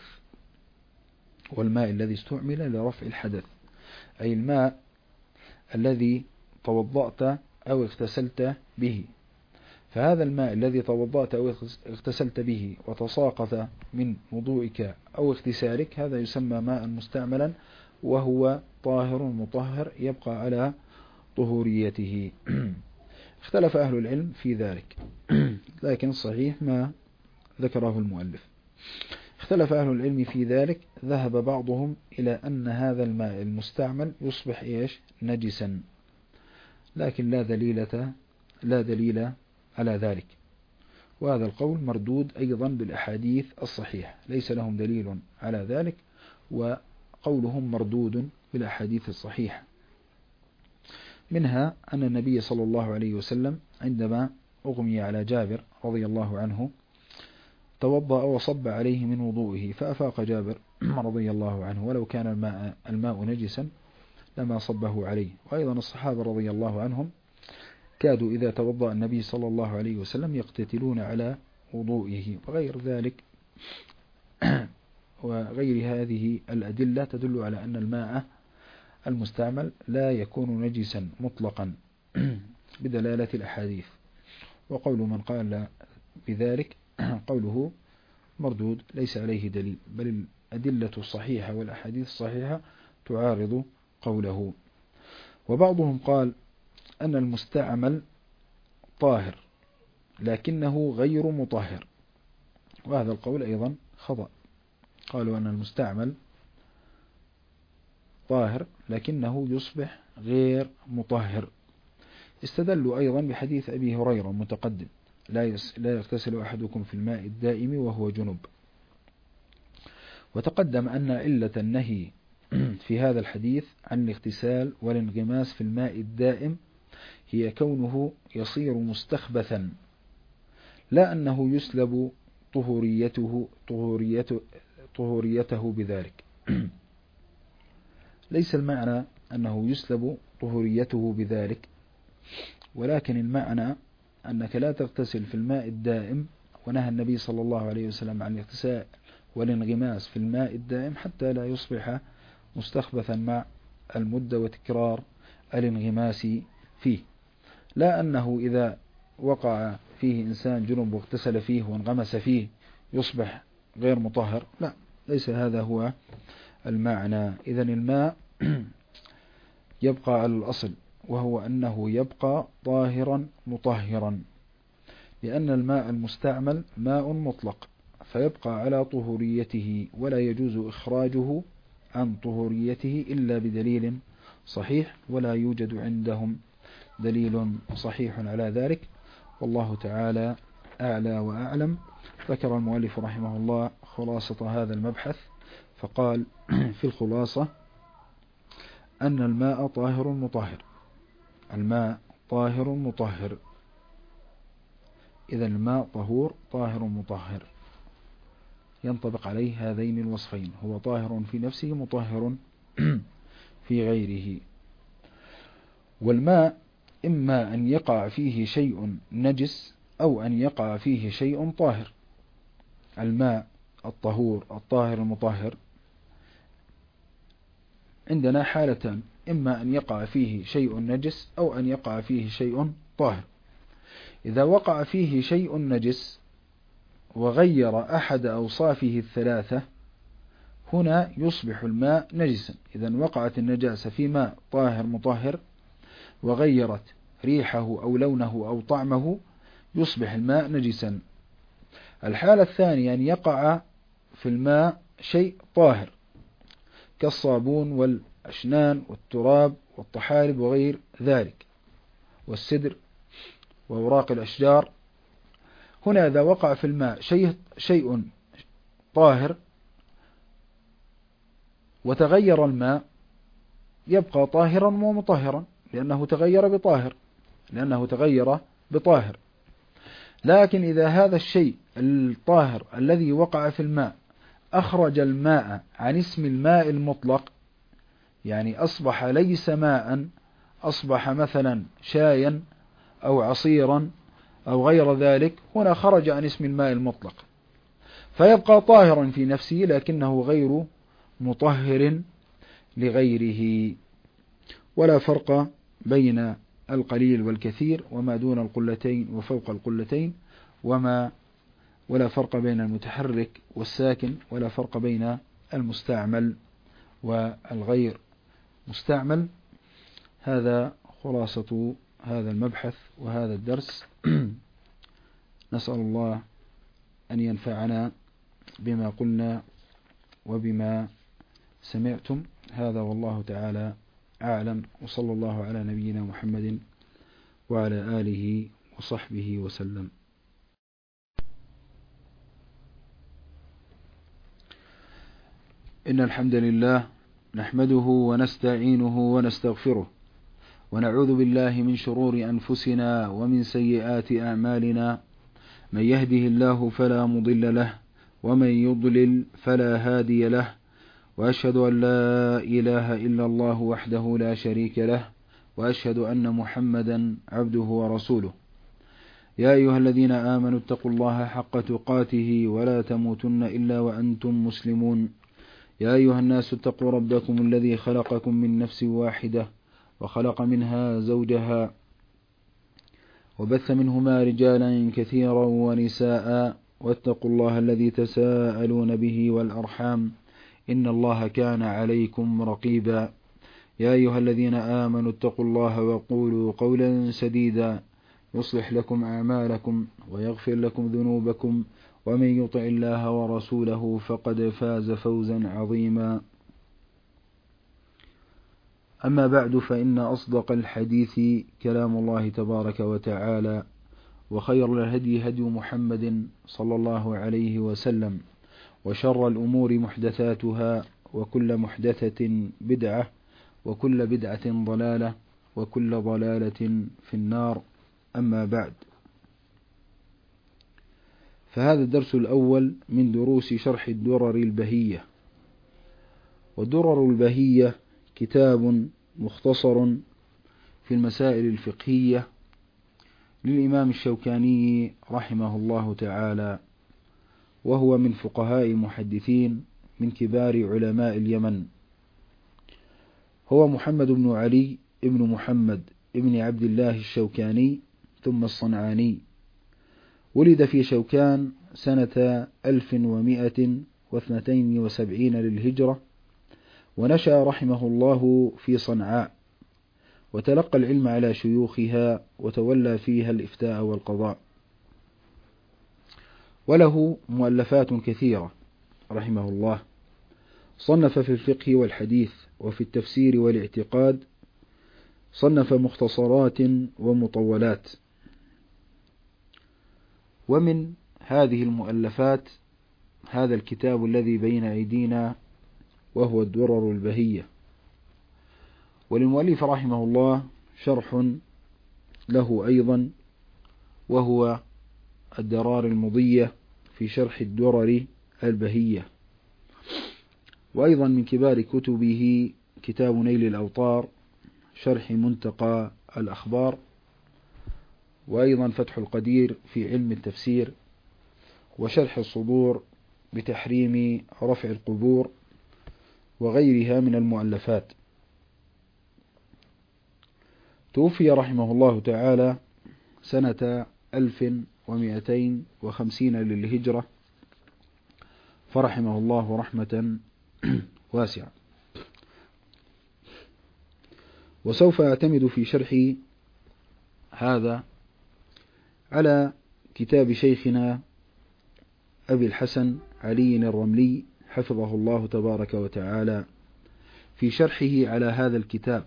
والماء الذي استعمل لرفع الحدث أي الماء الذي توضأت أو اغتسلت به، فهذا الماء الذي توضأت أو اغتسلت به وتساقط من وضوئك أو اغتسالك هذا يسمى ماء مستعملا، وهو طاهر مطهر يبقى على طهوريته. اختلف أهل العلم في ذلك لكن الصحيح ما ذكره المؤلف. اختلف أهل العلم في ذلك، ذهب بعضهم إلى أن هذا الماء المستعمل يصبح إيش؟ نجسا، لكن لا دليل لا دليل على ذلك، وهذا القول مردود أيضا بالأحاديث الصحيحة، ليس لهم دليل على ذلك وقولهم مردود بالأحاديث الصحيحة. منها أن النبي صلى الله عليه وسلم عندما أغمي على جابر رضي الله عنه توضأ وصب عليه من وضوئه فأفاق جابر رضي الله عنه، ولو كان الماء, الماء نجسا لما صبه عليه. وأيضا الصحابة رضي الله عنهم كادوا إذا توضأ النبي صلى الله عليه وسلم يقتتلون على وضوئه، وغير ذلك وغير هذه الأدلة تدل على أن الماء المستعمل لا يكون نجسا مطلقا بدلالة الأحاديث. وقول من قال بذلك قوله مردود ليس عليه دليل، بل الأدلة الصحيحة والأحاديث الصحيحة تعارض قوله. وبعضهم قال أن المستعمل طاهر لكنه غير مطهر، وهذا القول أيضا خطأ، قالوا أن المستعمل طاهر لكنه يصبح غير مطهر. استدلوا أيضا بحديث أبي هريرة متقدم لا لا يغتسل أحدكم في الماء الدائم وهو جنب، وتقدم أن علة النهي في هذا الحديث عن الاغتسال والانغماس في الماء الدائم هي كونه يصير مستخبثا، لا أنه يسلب طهوريته طهوريته طهوريته بذلك. ليس المعنى أنه يسلب طهوريته بذلك، ولكن المعنى أنك لا تغتسل في الماء الدائم، ونهى النبي صلى الله عليه وسلم عن الاغتسال والانغماس في الماء الدائم حتى لا يصبح مستخبثا مع المدة وتكرار الانغماس فيه، لا أنه إذا وقع فيه إنسان جنب واغتسل فيه وانغمس فيه يصبح غير مطهر، لا، ليس هذا هو المعنى. إذن الماء يبقى على الأصل، وهو أنه يبقى طاهرا مطهرا، لأن الماء المستعمل ماء مطلق فيبقى على طهوريته، ولا يجوز إخراجه عن طهوريته إلا بدليل صحيح، ولا يوجد عندهم دليل صحيح على ذلك، والله تعالى أعلى وأعلم. ذكر المؤلف رحمه الله خلاصة هذا المبحث، فقال في الخلاصة أن الماء طاهر مطهر، الماء طاهر مطهر، إذا الماء طهور طاهر مطهر، ينطبق عليه هذين الوصفين، هو طاهر في نفسه مطهر في غيره. والماء إما أن يقع فيه شيء نجس أو أن يقع فيه شيء طاهر. الماء الطهور الطاهر المطهر عندنا حالتان، إما أن يقع فيه شيء نجس أو أن يقع فيه شيء طاهر. إذا وقع فيه شيء نجس وغير أحد أوصافه الثلاثة هنا يصبح الماء نجسا. إذا وقعت النجاسة في ماء طاهر مطهر وغيرت ريحه أو لونه أو طعمه يصبح الماء نجسا. الحالة الثانية أن يقع في الماء شيء طاهر كالصابون والأشنان والتراب والطحالب وغير ذلك والسدر وأوراق الأشجار. هنا إذا وقع في الماء شيء, شيء طاهر وتغير الماء يبقى طاهرا ومطهرا، لأنه تغير بطاهر لأنه تغير بطاهر. لكن إذا هذا الشيء الطاهر الذي وقع في الماء أخرج الماء عن اسم الماء المطلق، يعني أصبح ليس ماء، أصبح مثلا شايا أو عصيرا أو غير ذلك، هنا خرج عن اسم الماء المطلق فيبقى طاهرا في نفسه لكنه غير مطهر لغيره. ولا فرق بين القليل والكثير وما دون القلتين وفوق القلتين، وما ولا فرق بين المتحرك والساكن، ولا فرق بين المستعمل والغير مستعمل. هذا خلاصة هذا المبحث وهذا الدرس. نسأل الله أن ينفعنا بما قلنا وبما سمعتم. هذا والله تعالى أعلم، وصلى الله على نبينا محمد وعلى آله وصحبه وسلم. إن الحمد لله نحمده ونستعينه ونستغفره، ونعوذ بالله من شرور أنفسنا ومن سيئات أعمالنا، من يهده الله فلا مضل له ومن يضلل فلا هادي له، وأشهد أن لا إله إلا الله وحده لا شريك له، وأشهد أن محمدا عبده ورسوله. يا أيها الذين آمنوا اتقوا الله حق تقاته ولا تموتن إلا وأنتم مسلمون. يا أيها الناس اتقوا ربكم الذي خلقكم من نفس واحدة وخلق منها زوجها وبث منهما رجالا كثيرا ونساء، واتقوا الله الذي تساءلون به والأرحام إن الله كان عليكم رقيبا. يا أيها الذين آمنوا اتقوا الله وقولوا قولا سديدا يصلح لكم أعمالكم ويغفر لكم ذنوبكم، ومن يطع الله ورسوله فقد فاز فوزا عظيما. أما بعد، فإن أصدق الحديث كلام الله تبارك وتعالى، وخير الهدي هدي محمد صلى الله عليه وسلم، وشر الأمور محدثاتها، وكل محدثة بدعة، وكل بدعة ضلالة، وكل ضلالة في النار. أما بعد، فهذا الدرس الأول من دروس شرح الدرر البهية. والدرر البهية كتاب مختصر في المسائل الفقهية للإمام الشوكاني رحمه الله تعالى، وهو من فقهاء محدثين من كبار علماء اليمن. هو محمد بن علي بن محمد ابن عبد الله الشوكاني ثم الصنعاني. ولد في شوكان سنة ألف ومائة واثنتين وسبعين للهجرة، ونشأ رحمه الله في صنعاء، وتلقى العلم على شيوخها وتولى فيها الإفتاء والقضاء. وله مؤلفات كثيرة رحمه الله، صنف في الفقه والحديث وفي التفسير والاعتقاد، صنف مختصرات ومطولات. ومن هذه المؤلفات هذا الكتاب الذي بين أيدينا وهو الدرر البهية. وللمؤلف رحمه الله شرح له أيضا وهو الدرار المضية في شرح الدرر البهية. وأيضا من كبار كتبه كتاب نيل الأوطار شرح منتقى الأخبار، وأيضا فتح القدير في علم التفسير، وشرح الصدور بتحريم رفع القبور، وغيرها من المؤلفات. توفي رحمه الله تعالى سنة ألف ومائتين وخمسين للهجرة، فرحمه الله رحمة واسعة. وسوف أعتمد في شرح هذا على كتاب شيخنا أبي الحسن علي الرملي حفظه الله تبارك وتعالى في شرحه على هذا الكتاب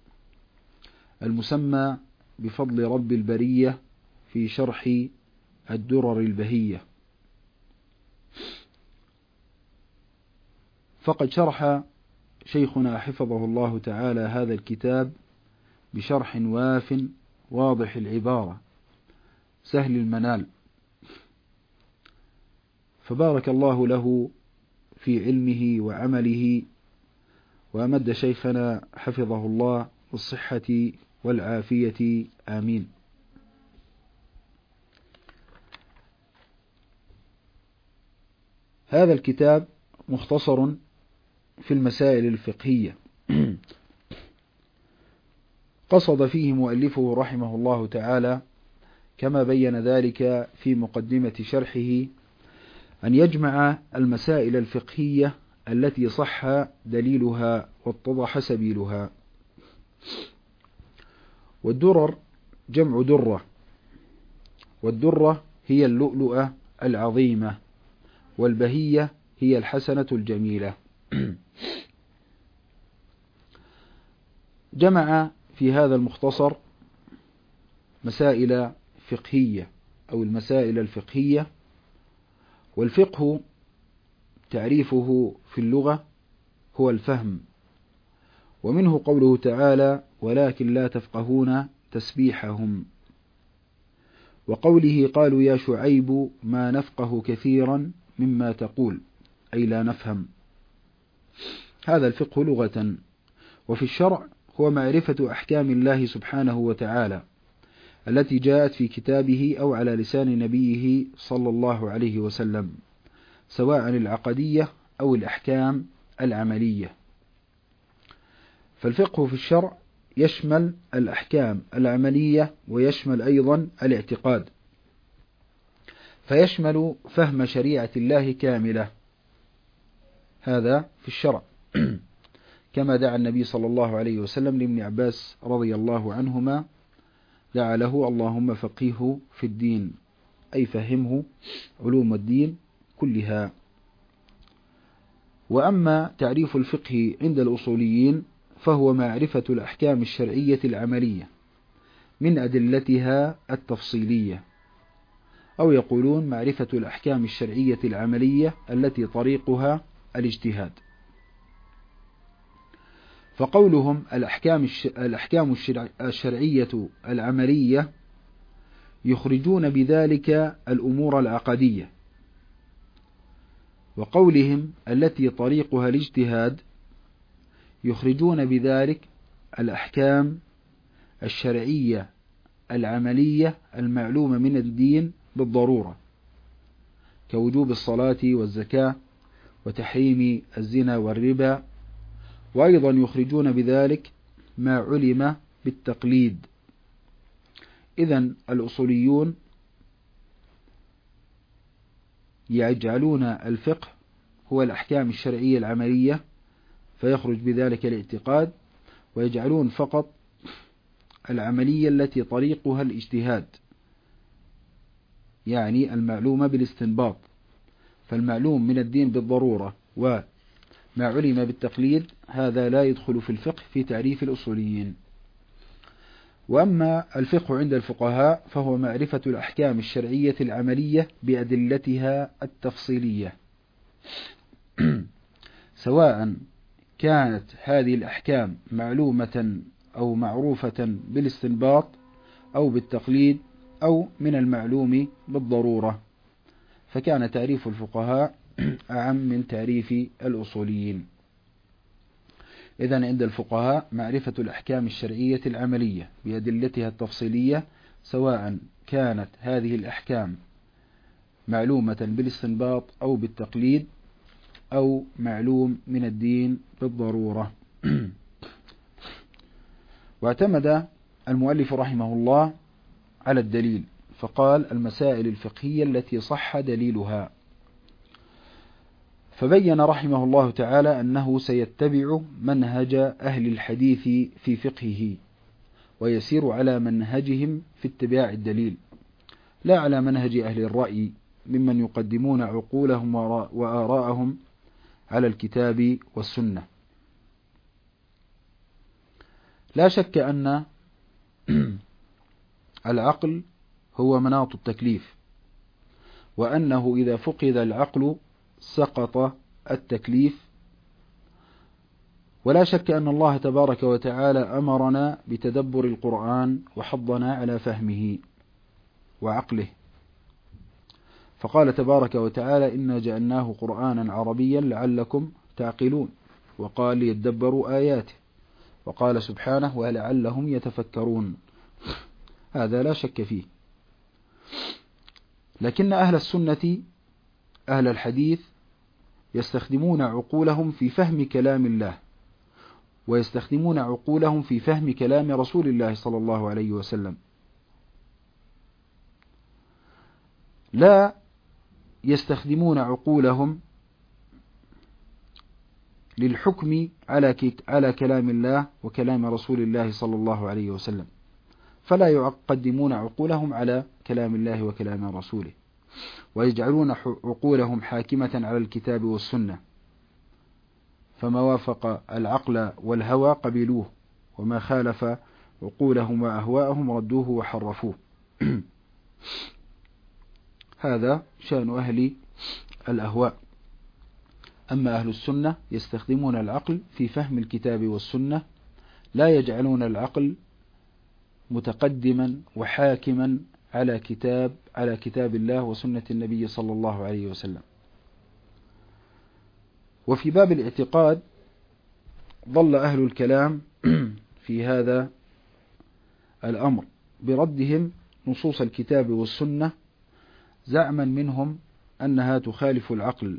المسمى بفضل رب البرية في شرح الدرر البهية. فقد شرح شيخنا حفظه الله تعالى هذا الكتاب بشرح واف واضح العبارة سهل المنال، فبارك الله له في علمه وعمله، وأمد شيخنا حفظه الله بالصحة والعافية آمين. هذا الكتاب مختصر في المسائل الفقهية، قصد فيه مؤلفه رحمه الله تعالى كما بين ذلك في مقدمة شرحه أن يجمع المسائل الفقهية التي صح دليلها واتضح سبيلها. والدرر جمع درة، والدرة هي اللؤلؤة العظيمة، والبهية هي الحسنة الجميلة. جمع في هذا المختصر مسائل فقهية أو المسائل الفقهية. والفقه تعريفه في اللغة هو الفهم، ومنه قوله تعالى ولكن لا تفقهون تسبيحهم، وقوله قالوا يا شعيب ما نفقه كثيرا مما تقول أي لا نفهم. هذا الفقه لغة. وفي الشرع هو معرفة أحكام الله سبحانه وتعالى التي جاءت في كتابه أو على لسان نبيه صلى الله عليه وسلم، سواء العقدية أو الأحكام العملية. فالفقه في الشرع يشمل الأحكام العملية ويشمل أيضا الاعتقاد، فيشمل فهم شريعة الله كاملة. هذا في الشرع كما دعا النبي صلى الله عليه وسلم لابن عباس رضي الله عنهما، دعا له اللهم فقهه في الدين، أي فهمه علوم الدين كلها. وأما تعريف الفقه عند الأصوليين فهو معرفة الأحكام الشرعية العملية من أدلتها التفصيلية، أو يقولون معرفة الأحكام الشرعية العملية التي طريقها الاجتهاد. فقولهم الأحكام الأحكام الشرعية العملية يخرجون بذلك الأمور العقدية، وقولهم التي طريقها الاجتهاد يخرجون بذلك الأحكام الشرعية العملية المعلومة من الدين بالضرورة، كوجوب الصلاة والزكاة وتحريم الزنا والربا. وأيضا يخرجون بذلك ما علم بالتقليد إذن الأصوليون يجعلون الفقه هو الأحكام الشرعية العملية، فيخرج بذلك الاعتقاد، ويجعلون فقط العملية التي طريقها الاجتهاد، يعني المعلومة بالاستنباط. فالمعلوم من الدين بالضرورة وما علم بالتقليد هذا لا يدخل في الفقه في تعريف الأصوليين. وأما الفقه عند الفقهاء فهو معرفة الأحكام الشرعية العملية بأدلتها التفصيلية، سواء كانت هذه الأحكام معلومة أو معروفة بالاستنباط أو بالتقليد أو من المعلوم بالضرورة. فكان تعريف الفقهاء أعم من تعريف الأصوليين. إذن عند الفقهاء معرفة الأحكام الشرعية العملية بأدلتها التفصيلية، سواء كانت هذه الأحكام معلومة بالاستنباط أو بالتقليد أو معلوم من الدين بالضرورة. واعتمد المؤلف رحمه الله على الدليل، فقال المسائل الفقهية التي صح دليلها. فبين رحمه الله تعالى أنه سيتبع منهج أهل الحديث في فقهه، ويسير على منهجهم في اتباع الدليل، لا على منهج أهل الرأي ممن يقدمون عقولهم وآراءهم على الكتاب والسنة. لا شك أن العقل هو مناط التكليف، وأنه إذا فقد العقل سقط التكليف. ولا شك أن الله تبارك وتعالى أمرنا بتدبر القرآن وحضنا على فهمه وعقله، فقال تبارك وتعالى إنا جعلناه قرآنا عربيا لعلكم تعقلون، وقال ليدبروا آياته، وقال سبحانه ولعلهم يتفكرون. هذا لا شك فيه. لكن أهل السنة أهل الحديث يستخدمون عقولهم في فهم كلام الله، ويستخدمون عقولهم في فهم كلام رسول الله صلى الله عليه وسلم، لا يستخدمون عقولهم للحكم على على كلام الله وكلام رسول الله صلى الله عليه وسلم، فلا يقدمون عقولهم على كلام الله وكلام رسوله، ويجعلون عقولهم حاكمة على الكتاب والسنة، فما وافق العقل والهوى قبلوه، وما خالف عقولهم وأهواءهم ردوه وحرفوه. هذا شأن أهل الأهواء. أما أهل السنة يستخدمون العقل في فهم الكتاب والسنة، لا يجعلون العقل متقدما وحاكما على كتاب على كتاب الله وسنة النبي صلى الله عليه وسلم. وفي باب الاعتقاد ظل أهل الكلام في هذا الأمر بردهم نصوص الكتاب والسنة، زعما منهم أنها تخالف العقل،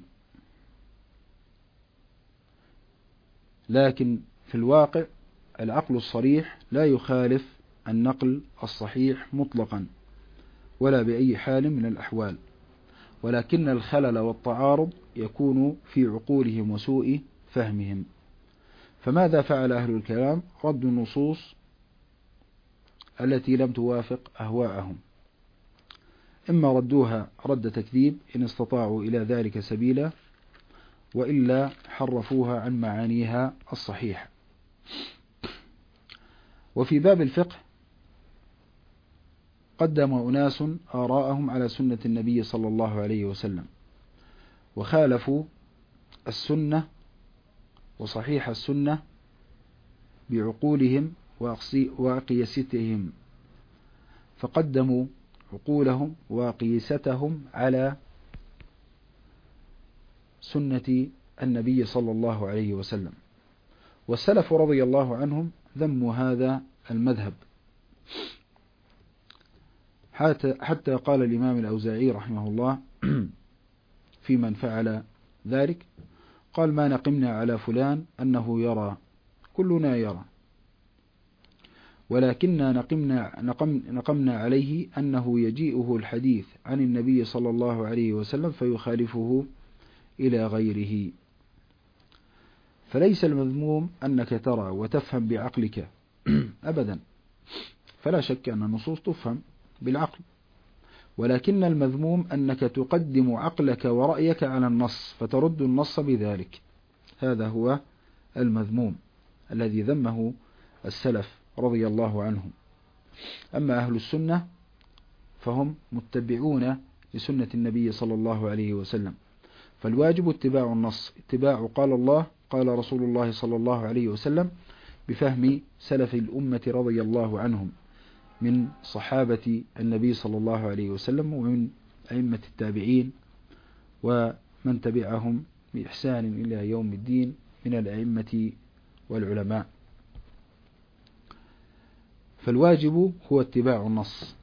لكن في الواقع العقل الصريح لا يخالف النقل الصحيح مطلقا ولا بأي حال من الأحوال، ولكن الخلل والتعارض يكون في عقولهم وسوء فهمهم. فماذا فعل أهل الكلام؟ رد النصوص التي لم توافق أهواءهم، إما ردوها رد تكذيب إن استطاعوا إلى ذلك سبيلا، وإلا حرفوها عن معانيها الصحيحة. وفي باب الفقه قدم أناس آراءهم على سنة النبي صلى الله عليه وسلم، وخالفوا السنة وصحيح السنة بعقولهم وقياستهم، فقدموا عقولهم وقياستهم على سنة النبي صلى الله عليه وسلم. والسلف رضي الله عنهم ذموا هذا المذهب، حتى قال الإمام الأوزاعي رحمه الله في من فعل ذلك، قال ما نقمنا على فلان أنه يرى، كلنا يرى. ولكننا نقمنا, نقم نقمنا عليه أنه يجيئه الحديث عن النبي صلى الله عليه وسلم فيخالفه إلى غيره. فليس المذموم أنك ترى وتفهم بعقلك أبدا، فلا شك أن النصوص تفهم بالعقل، ولكن المذموم أنك تقدم عقلك ورأيك على النص فترد النص بذلك. هذا هو المذموم الذي ذمه السلف رضي الله عنهم. أما أهل السنة فهم متبعون لسنة النبي صلى الله عليه وسلم، فالواجب اتباع النص، اتباع قال الله قال رسول الله صلى الله عليه وسلم بفهم سلف الأمة رضي الله عنهم من صحابة النبي صلى الله عليه وسلم ومن أئمة التابعين ومن تبعهم بإحسان إلى يوم الدين من الأئمة والعلماء. فالواجب هو اتباع النص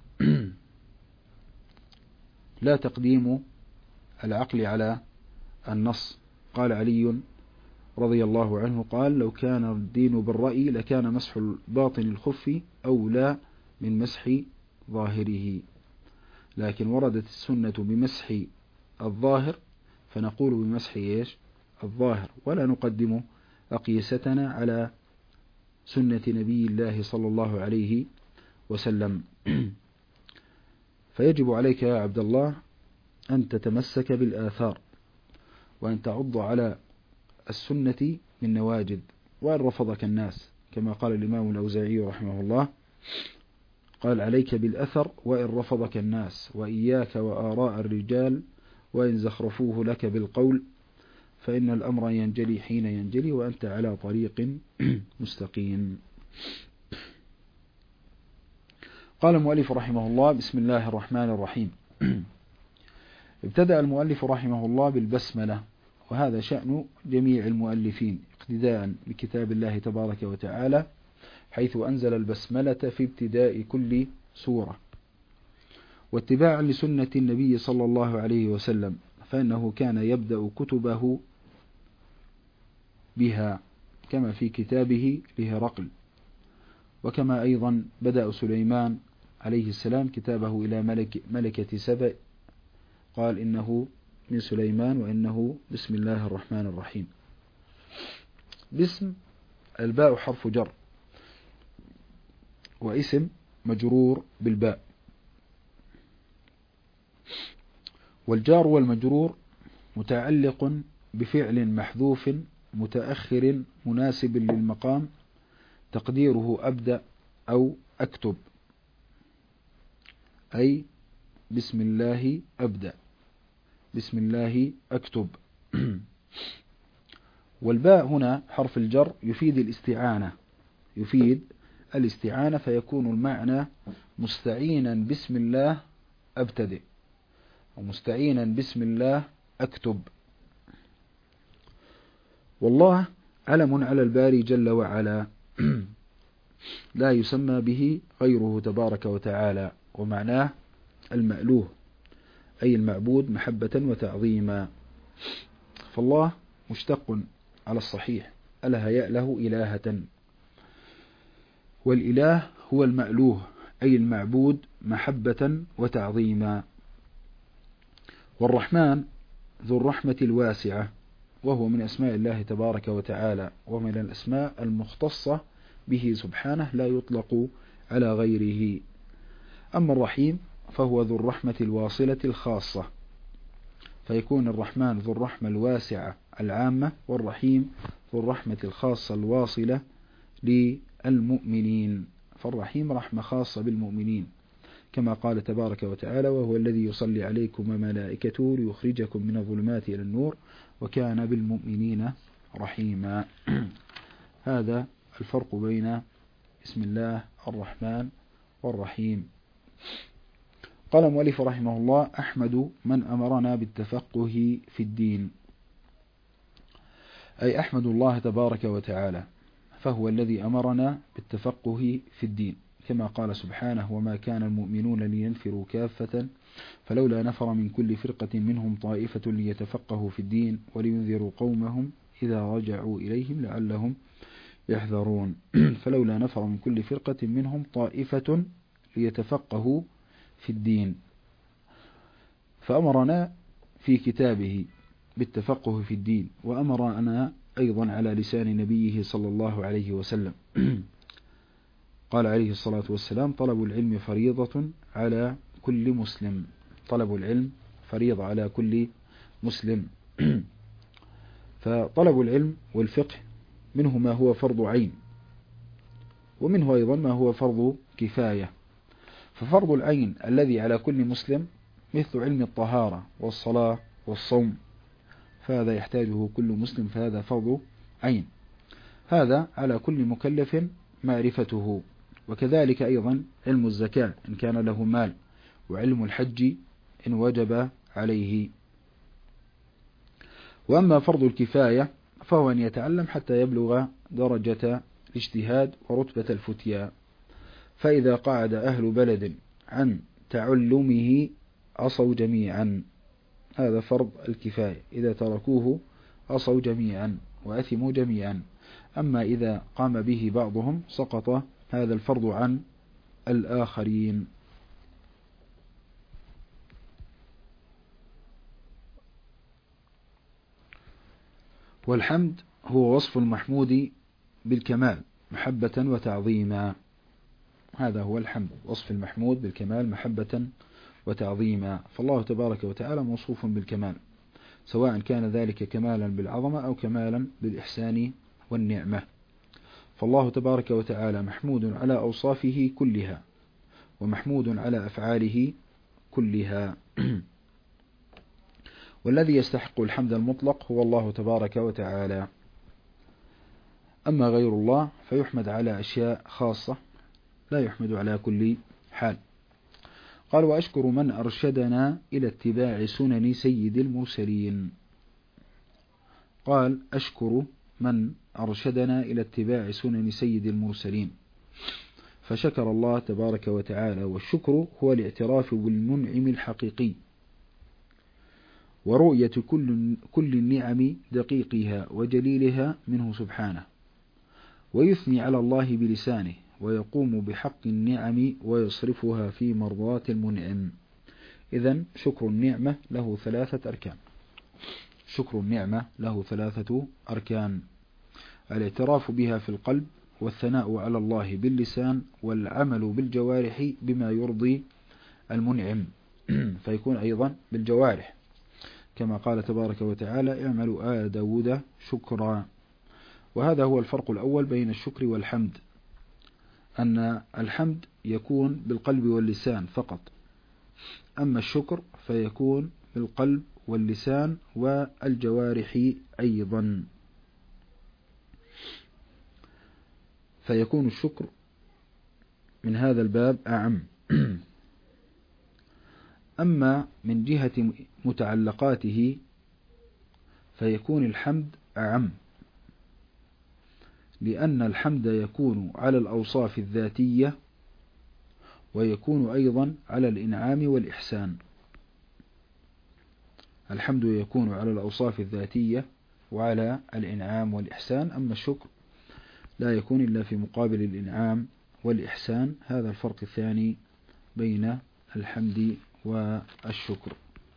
لا تقديم العقل على النص. قال علي رضي الله عنه قال: لو كان الدين بالرأي لكان مسح باطن الخف أولى من مسح ظاهره، لكن وردت السنة بمسح الظاهر فنقول بمسح إيش الظاهر، ولا نقدم أقيستنا على سنة نبي الله صلى الله عليه وسلم. فيجب عليك يا عبد الله أن تتمسك بالآثار وأن تعض على السنة من نواجد، وأن رفضك الناس، كما قال الإمام الأوزاعي رحمه الله قال: عليك بالأثر وإن رفضك الناس، وإياك وآراء الرجال وإن زخرفوه لك بالقول، فإن الأمر ينجلي حين ينجلي وأنت على طريق مستقيم. قال المؤلف رحمه الله: بسم الله الرحمن الرحيم. ابتدأ المؤلف رحمه الله بالبسملة، وهذا شأن جميع المؤلفين اقتداء بكتاب الله تبارك وتعالى، حيث أنزل البسملة في ابتداء كل سورة، واتباعا لسنة النبي صلى الله عليه وسلم، فإنه كان يبدأ كتبه بها كما في كتابه لهرقل، وكما أيضا بدأ سليمان عليه السلام كتابه إلى ملك ملكة سبأ قال: إنه من سليمان وإنه بسم الله الرحمن الرحيم. باسم الباء حرف جر، واسم مجرور بالباء، والجار والمجرور متعلق بفعل محذوف متأخر مناسب للمقام تقديره أبدأ أو أكتب، أي بسم الله أبدأ، بسم الله أكتب. والباء هنا حرف الجر يفيد الاستعانة، يفيد الاستعانة، فيكون المعنى مستعينا بسم الله أبتدئ، ومستعينا بسم الله أكتب. والله علم على الباري جل وعلا لا يسمى به غيره تبارك وتعالى، ومعناه المألوه أي المعبود محبة وتعظيما. فالله مشتق على الصحيح، أله يأله إلهة، والإله هو المألوه أي المعبود محبة وتعظيما. والرحمن ذو الرحمة الواسعة، وهو من أسماء الله تبارك وتعالى، ومن الأسماء المختصة به سبحانه لا يطلق على غيره. أما الرحيم فهو ذو الرحمة الواصلة الخاصة، فيكون الرحمن ذو الرحمة الواسعة العامة، والرحيم ذو الرحمة الخاصة الواصلة للمؤمنين، فالرحيم رحمة خاصة بالمؤمنين، كما قال تبارك وتعالى: وهو الذي يصلي عليكم وملائكته ليخرجكم من الظلمات إلى النور وكان بالمؤمنين رحيما. هذا الفرق بين بسم الله الرحمن والرحيم. قال المؤلف رحمه الله: أحمد من أمرنا بالتفقه في الدين، أي أحمد الله تبارك وتعالى، فهو الذي أمرنا بالتفقه في الدين، كما قال سبحانه: وما كان المؤمنون لينفروا كافة فلولا نفر من كل فرقة منهم طائفة ليتفقهوا في الدين ولينذروا قومهم إذا رجعوا إليهم لعلهم يحذرون. فلولا نفر من كل فرقة منهم طائفة ليتفقهوا في الدين. فأمرنا في كتابه بالتفقه في الدين، وأمرنا أيضا على لسان نبيه صلى الله عليه وسلم. قال عليه الصلاة والسلام: طلب العلم فريضة على كل مسلم. طلب العلم فريضة على كل مسلم. فطلب العلم والفقه منه ما هو فرض عين، ومنه أيضا ما هو فرض كفاية. ففرض العين الذي على كل مسلم مثل علم الطهارة والصلاة والصوم، فهذا يحتاجه كل مسلم، فهذا فرض عين، هذا على كل مكلف معرفته. وكذلك أيضا علم الزكاة إن كان له مال، وعلم الحج إن وجب عليه. وأما فرض الكفاية فهو أن يتعلم حتى يبلغ درجة الاجتهاد ورتبة الفتيا. فإذا قعد أهل بلد عن تعلمه عصوا جميعا، هذا فرض الكفاية. إذا تركوه عصوا جميعا وأثموا جميعا. أما إذا قام به بعضهم سقط هذا الفرض عن الآخرين. والحمد هو وصف المحمود بالكمال محبة وتعظيما. هذا هو الحمد، وصف المحمود بالكمال محبة وتعظيما. فالله تبارك وتعالى موصوف بالكمال، سواء كان ذلك كمالا بالعظمة أو كمالا بالإحسان والنعمة. فالله تبارك وتعالى محمود على أوصافه كلها، ومحمود على أفعاله كلها. والذي يستحق الحمد المطلق هو الله تبارك وتعالى. أما غير الله فيحمد على أشياء خاصة، لا يحمد على كل حال. قال: وأشكر من أرشدنا إلى اتباع سنن سيد المرسلين. قال: أشكر من أرشدنا إلى اتباع سنن سيد المرسلين. فشكر الله تبارك وتعالى، والشكر هو الاعتراف بالمنعم الحقيقي، ورؤية كل, كل النعم دقيقها وجليلها منه سبحانه، ويثني على الله بلسانه، ويقوم بحق النعم ويصرفها في مرضاة المنعم. إذن شكر النعمة له ثلاثة أركان. شكر النعمة له ثلاثة أركان: الاعتراف بها في القلب، والثناء على الله باللسان، والعمل بالجوارح بما يرضي المنعم. فيكون أيضا بالجوارح، كما قال تبارك وتعالى: اعملوا آل داود شكرا. وهذا هو الفرق الأول بين الشكر والحمد، أن الحمد يكون بالقلب واللسان فقط، أما الشكر فيكون بالقلب واللسان والجوارح أيضا. فيكون الشكر من هذا الباب أعم. أما من جهة متعلقاته فيكون الحمد أعم، لأن الحمد يكون على الأوصاف الذاتية، ويكون أيضا على الإنعام والإحسان. الحمد يكون على الأوصاف الذاتية وعلى الإنعام والإحسان، أما الشكر لا يكون إلا في مقابل الإنعام والإحسان. هذا الفرق الثاني بين الحمد والشكر.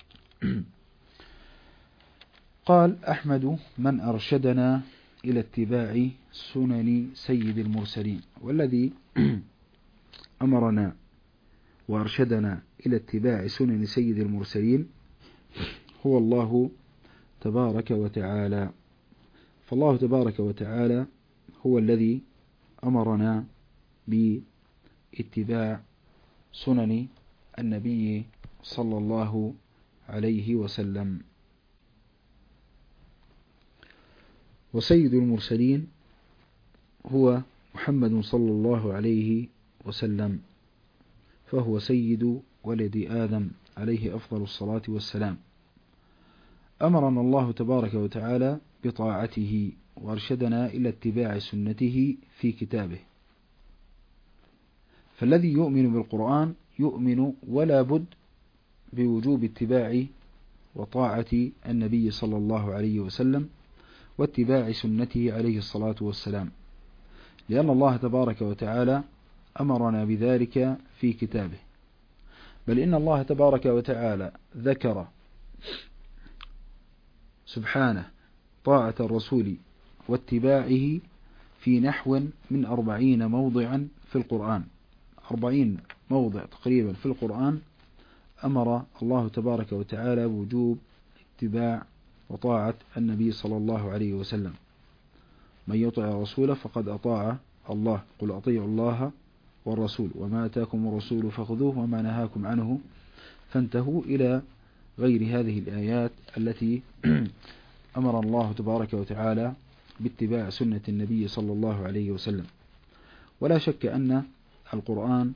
قال: أحمد من أرشدنا إلى اتباع سنن سيد المرسلين. والذي أمرنا وأرشدنا إلى اتباع سنن سيد المرسلين هو الله تبارك وتعالى. فالله تبارك وتعالى هو الذي أمرنا باتباع سنن النبي صلى الله عليه وسلم. وسيد المرسلين هو محمد صلى الله عليه وسلم، فهو سيد ولد آدم عليه أفضل الصلاة والسلام. أمرنا الله تبارك وتعالى بطاعته، وأرشدنا إلى اتباع سنته في كتابه. فالذي يؤمن بالقرآن يؤمن ولا بد بوجوب اتباع وطاعة النبي صلى الله عليه وسلم، واتباع سنته عليه الصلاة والسلام. لأن الله تبارك وتعالى أمرنا بذلك في كتابه، بل إن الله تبارك وتعالى ذكر سبحانه طاعة الرسول واتباعه في نحو من أربعين موضعا في القرآن. أربعين موضع تقريبا في القرآن أمر الله تبارك وتعالى بوجوب اتباع وطاعة النبي صلى الله عليه وسلم. من يطع الرسول فقد أطاع الله، قل أطيعوا الله والرسول وما أتاكم الرسول فخذوه وما نهاكم عنه فانتهوا، إلى غير هذه الآيات التي أمر الله تبارك وتعالى باتباع سنة النبي صلى الله عليه وسلم. ولا شك أن القرآن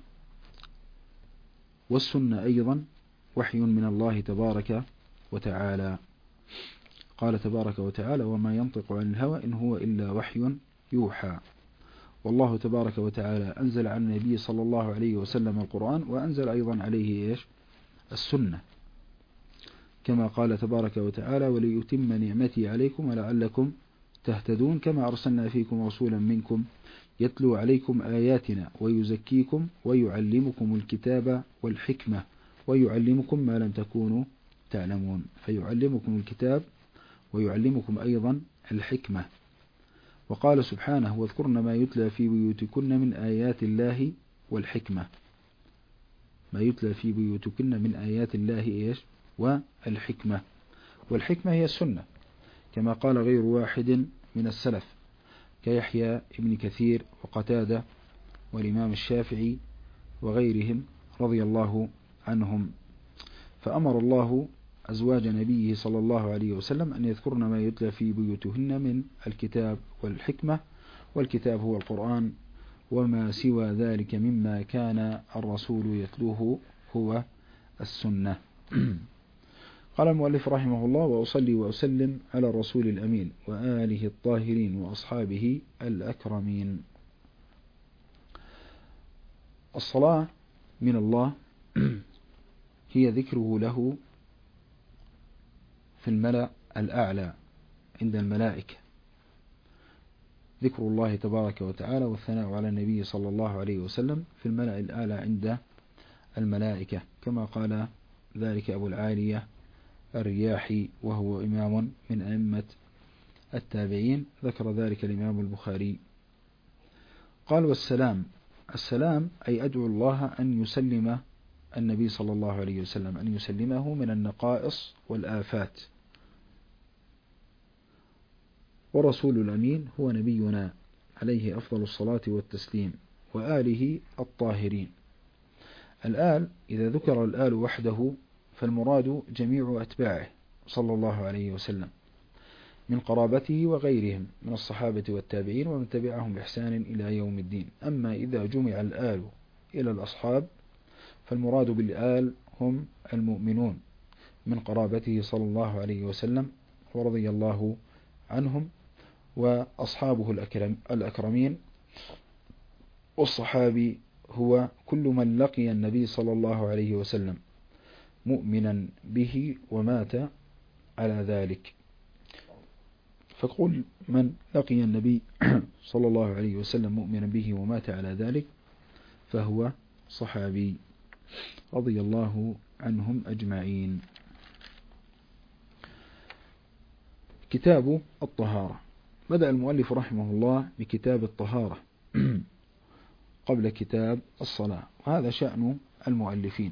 والسنة أيضا وحي من الله تبارك وتعالى. قال تبارك وتعالى: وما ينطق عن الهوى إن هو إلا وحي يوحى. والله تبارك وتعالى أنزل على النبي صلى الله عليه وسلم القرآن، وأنزل أيضا عليه إيش؟ السنة، كما قال تبارك وتعالى: وليتم نعمتي عليكم ولعلكم تهتدون كما أرسلنا فيكم رسولا منكم يتلو عليكم آياتنا ويزكيكم ويعلمكم الكتاب والحكمة ويعلمكم ما لم تكونوا تعلمون. فيعلمكم الكتاب ويعلمكم أيضا الحكمة. وقال سبحانه: واذكرن ما يتلى في بيوتكن من آيات الله والحكمة. ما يتلى في بيوتكن من آيات الله إيش؟ والحكمة. والحكمة هي السنة، كما قال غير واحد من السلف كيحيى ابن كثير وقتادة والإمام الشافعي وغيرهم رضي الله عنهم. فأمر الله أزواج نبيه صلى الله عليه وسلم أن يذكرن ما يتلى في بيوتهن من الكتاب والحكمة، والكتاب هو القرآن، وما سوى ذلك مما كان الرسول يتلوه هو السنة. قال المؤلف رحمه الله: وأصلي وأسلم على الرسول الأمين وآله الطاهرين وأصحابه الأكرمين. الصلاة من الله هي ذكره له في الملأ الأعلى عند الملائكة، ذكر الله تبارك وتعالى والثناء على النبي صلى الله عليه وسلم في الملأ الأعلى عند الملائكة، كما قال ذلك أبو العالية الرياحي وهو إمام من أئمة التابعين، ذكر ذلك الإمام البخاري. قال: والسلام، السلام أي أدعو الله أن يسلم النبي صلى الله عليه وسلم، أن يسلمه من النقائص والآفات. ورسول الأمين هو نبينا عليه أفضل الصلاة والتسليم، وآله الطاهرين. الآل إذا ذكر الآل وحده فالمراد جميع أتباعه صلى الله عليه وسلم من قرابته وغيرهم من الصحابة والتابعين ومن تبعهم بإحسان إلى يوم الدين. أما إذا جمع الآل إلى الأصحاب فالمراد بالآل هم المؤمنون من قرابته صلى الله عليه وسلم ورضي الله عنهم، وأصحابه الأكرم الأكرمين. والصحابي هو كل من لقي النبي صلى الله عليه وسلم مؤمنا به ومات على ذلك. فكل من لقي النبي صلى الله عليه وسلم مؤمنا به ومات على ذلك فهو صحابي رضي الله عنهم أجمعين. كتاب الطهارة. بدأ المؤلف رحمه الله بكتاب الطهارة قبل كتاب الصلاة، وهذا شأن المؤلفين،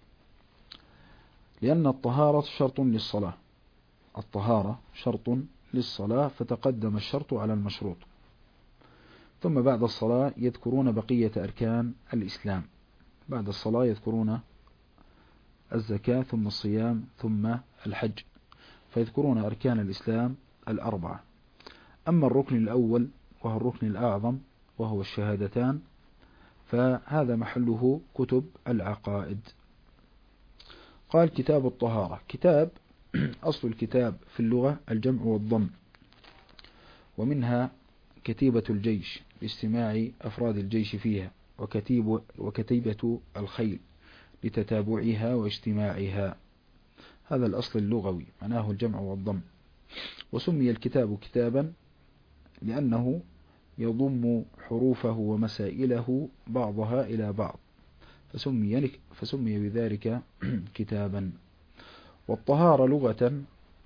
لأن الطهارة شرط للصلاة. الطهارة شرط للصلاة، فتقدم الشرط على المشروط. ثم بعد الصلاة يذكرون بقية أركان الإسلام. بعد الصلاة يذكرون الزكاة ثم الصيام ثم الحج، فيذكرون أركان الإسلام الأربعة. أما الركن الأول وهو الركن الأعظم وهو الشهادتان فهذا محله كتب العقائد. قال: كتاب الطهارة. كتاب أصل الكتاب في اللغة الجمع والضم، ومنها كتيبة الجيش باجتماع أفراد الجيش فيها، وكتيب وكتيبة الخيل لتتابعها واجتماعها. هذا الأصل اللغوي معناه الجمع والضم. وسمي الكتاب كتابا لأنه يضم حروفه ومسائله بعضها إلى بعض، فسمي, فسمي بذلك كتابا. والطهارة لغة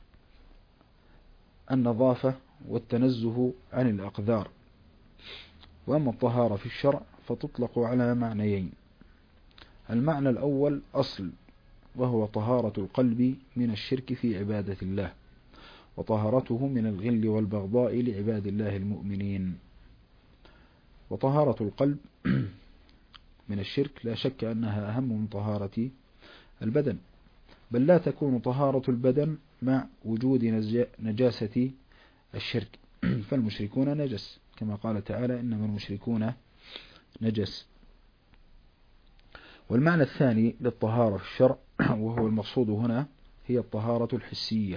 النظافة والتنزه عن الأقذار. وأما الطهارة في الشرع فتطلق على معنيين: المعنى الأول أصل، وهو طهارة القلب من الشرك في عبادة الله، وطهارته من الغل والبغضاء لعباد الله المؤمنين. وطهارة القلب من الشرك لا شك أنها أهم من طهارة البدن، بل لا تكون طهارة البدن مع وجود نجاسة الشرك، فالمشركون نجس كما قال تعالى: إنما المشركون نجس. والمعنى الثاني للطهارة في الشرع وهو المقصود هنا هي الطهارة الحسية.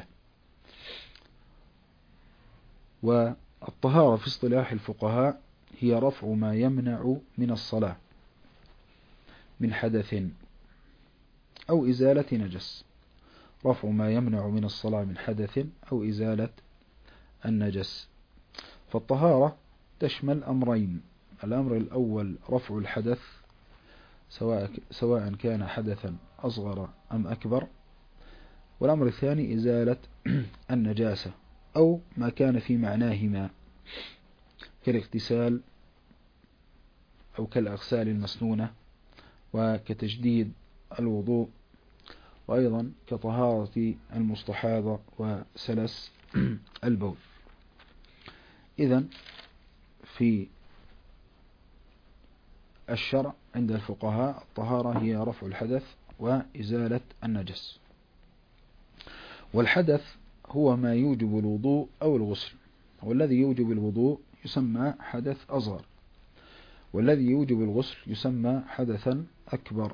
والطهارة في اصطلاح الفقهاء هي رفع ما يمنع من الصلاة من حدث أو إزالة نجس، رفع ما يمنع من الصلاة من حدث أو إزالة النجس. فالطهارة تشمل أمرين: الأمر الأول رفع الحدث سواء سواء كان حدثا أصغر أم أكبر، والأمر الثاني إزالة النجاسة أو ما كان في معناهما كالاغتسال أو كالأغسال المسنونة وكتجديد الوضوء، وأيضا كطهارة المستحاضة وسلس البول. إذن في الشرع عند الفقهاء الطهارة هي رفع الحدث وإزالة النجس. والحدث هو ما يوجب الوضوء أو الغسل، والذي يوجب الوضوء يسمى حدث أصغر، والذي يوجب الغسل يسمى حدثا أكبر.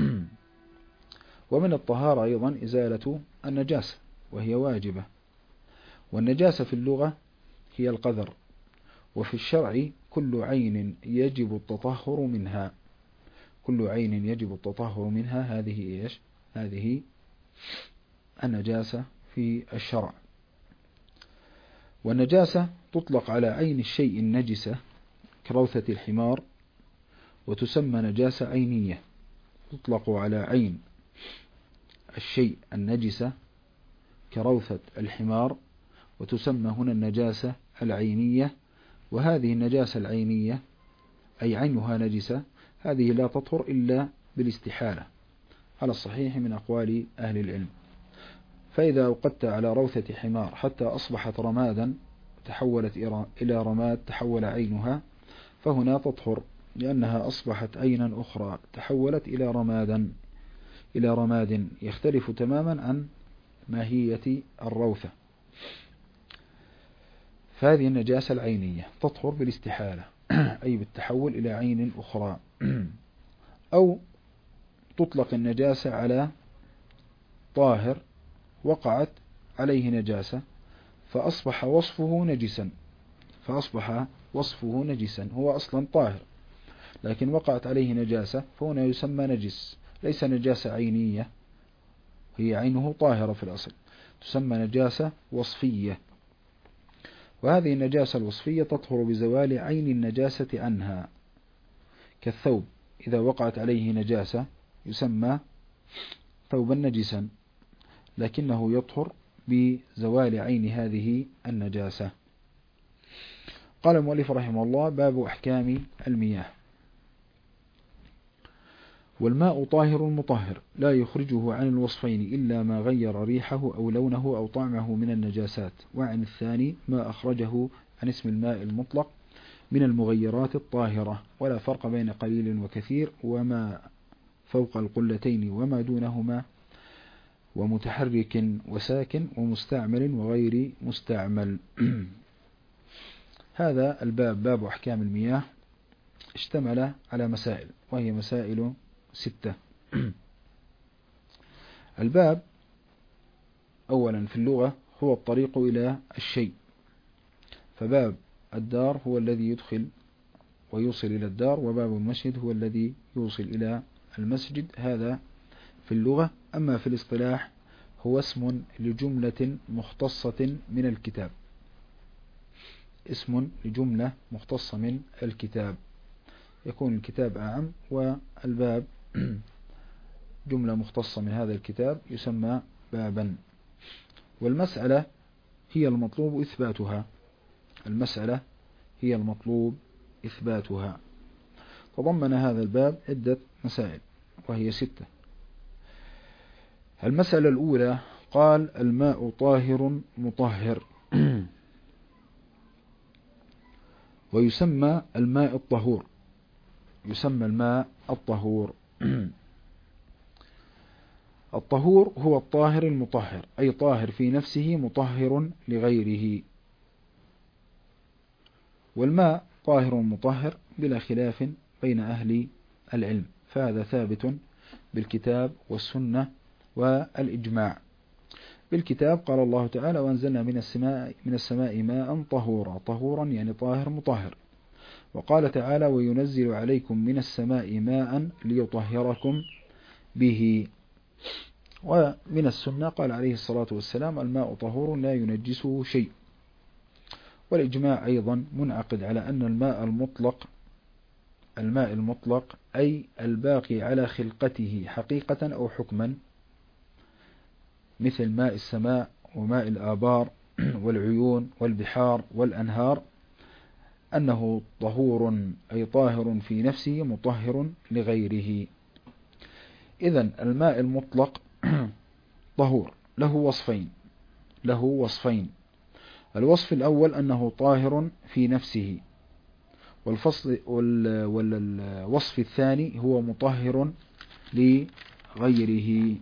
ومن الطهارة أيضا إزالة النجاسة وهي واجبة. والنجاسة في اللغة هي القذر، وفي الشرع كل عين يجب التطهر منها. كل عين يجب التطهر منها هذه إيش؟ هذه النجاسة في الشرع. والنجاسة تطلق على عين الشيء النجسة كروثة الحمار، وتسمى نجاسة عينية. تطلق على عين الشيء النجسة كروثة الحمار، وتسمى هنا النجاسة العينية. وهذه النجاسة العينية أي عينها نجسة هذه لا تطهر إلا بالاستحالة على الصحيح من أقوال أهل العلم. فإذا أوقدت على روثة حمار حتى أصبحت رمادا تحولت إلى رماد تحول عينها، فهنا تطهر لأنها أصبحت عينا أخرى تحولت إلى رمادا إلى رماد يختلف تماما عن ماهية الروثة. فهذه النجاسة العينية تطهر بالاستحالة أي بالتحول إلى عين أخرى. أو تطلق النجاسة على طاهر وقعت عليه نجاسة فأصبح وصفه نجسا فأصبح وصفه نجسا هو أصلا طاهر لكن وقعت عليه نجاسة، فهنا يسمى نجس، ليس نجاسة عينية، هي عينه طاهرة في الأصل، تسمى نجاسة وصفية. وهذه النجاسة الوصفية تطهر بزوال عين النجاسة عنها، كالثوب إذا وقعت عليه نجاسة يسمى ثوبا نجسا، لكنه يطهر بزوال عين هذه النجاسة. قال المؤلف رحمه الله: باب أحكام المياه. والماء طاهر مطهر لا يخرجه عن الوصفين إلا ما غير ريحه أو لونه أو طعمه من النجاسات، وعن الثاني ما أخرجه عن اسم الماء المطلق من المغيرات الطاهرة، ولا فرق بين قليل وكثير، وما فوق القلتين وما دونهما، ومتحرك وساكن، ومستعمل وغير مستعمل. هذا الباب باب أحكام المياه اشتمل على مسائل، وهي مسائل ستة. الباب أولا في اللغة هو الطريق إلى الشيء، فباب الدار هو الذي يدخل ويوصل إلى الدار، وباب المسجد هو الذي يوصل إلى المسجد، هذا في اللغة. أما في الاصطلاح هو اسم لجملة مختصة من الكتاب، اسم لجملة مختصة من الكتاب، يكون الكتاب أعم والباب جملة مختصة من هذا الكتاب يسمى بابا. والمسألة هي المطلوب إثباتها، المسألة هي المطلوب إثباتها. تضمن هذا الباب عدة مسائل وهي ستة. المسألة الأولى قال الماء طاهر مطهر، ويسمى الماء الطهور، يسمى الماء الطهور. الطهور هو الطاهر المطهر، أي طاهر في نفسه مطهر لغيره. والماء طاهر مطهر بلا خلاف بين أهل العلم، فهذا ثابت بالكتاب والسنة والإجماع. بالكتاب قال الله تعالى وأنزلنا من السماء من السماء ماء طهورا، طهورا يعني طاهر مطهر. وقال تعالى وينزل عليكم من السماء ماء ليطهركم به. ومن السنة قال عليه الصلاة والسلام الماء طهور لا ينجسه شيء. والإجماع أيضا منعقد على أن الماء المطلق، الماء المطلق أي الباقي على خلقته حقيقة أو حكما، مثل ماء السماء وماء الآبار والعيون والبحار والأنهار، أنه طهور أي طاهر في نفسه مطهر لغيره. إذن الماء المطلق طهور له وصفين، له وصفين. الوصف الأول أنه طاهر في نفسه، والفصل والوصف الثاني هو مطهر لغيره.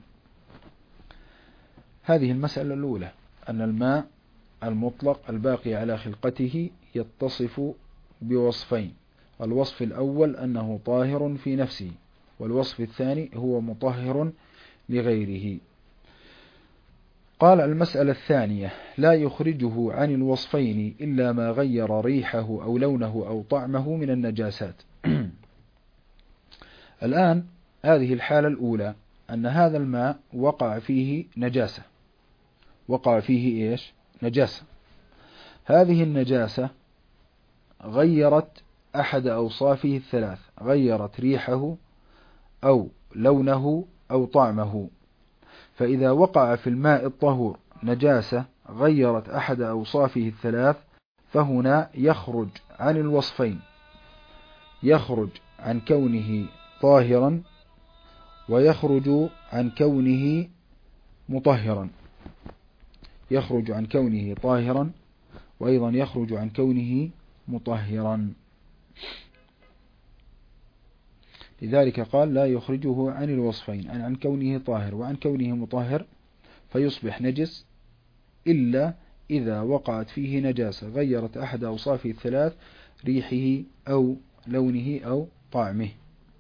هذه المسألة الأولى أن الماء المطلق الباقي على خلقته يتصف بوصفين، الوصف الأول أنه طاهر في نفسه، والوصف الثاني هو مطهر لغيره. قال المسألة الثانية لا يخرجه عن الوصفين إلا ما غير ريحه أو لونه أو طعمه من النجاسات. الآن هذه الحالة الأولى أن هذا الماء وقع فيه نجاسة، وقع فيه إيش؟ نجاسة. هذه النجاسة غيرت أحد أوصافه الثلاث، غيرت ريحه أو لونه أو طعمه. فإذا وقع في الماء الطهور نجاسة غيرت أحد أوصافه الثلاث، فهنا يخرج عن الوصفين، يخرج عن كونه طاهرا ويخرج عن كونه مطهرا، يخرج عن كونه طاهرا وأيضا يخرج عن كونه مطهرا. لذلك قال لا يخرجه عن الوصفين، عن كونه طاهر وعن كونه مطهر، فيصبح نجس إلا إذا وقعت فيه نجاسة غيرت أحد أوصافه الثلاث، ريحه أو لونه أو طعمه.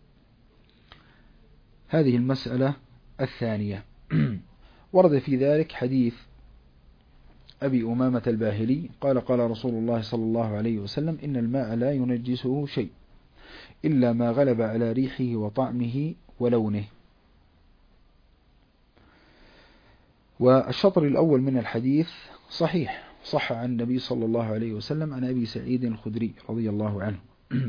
هذه المسألة الثانية. ورد في ذلك حديث أبي أمامة الباهلي قال قال رسول الله صلى الله عليه وسلم إن الماء لا ينجسه شيء إلا ما غلب على ريحه وطعمه ولونه. والشطر الأول من الحديث صحيح، صح عن النبي صلى الله عليه وسلم عن أبي سعيد الخدري رضي الله عنه،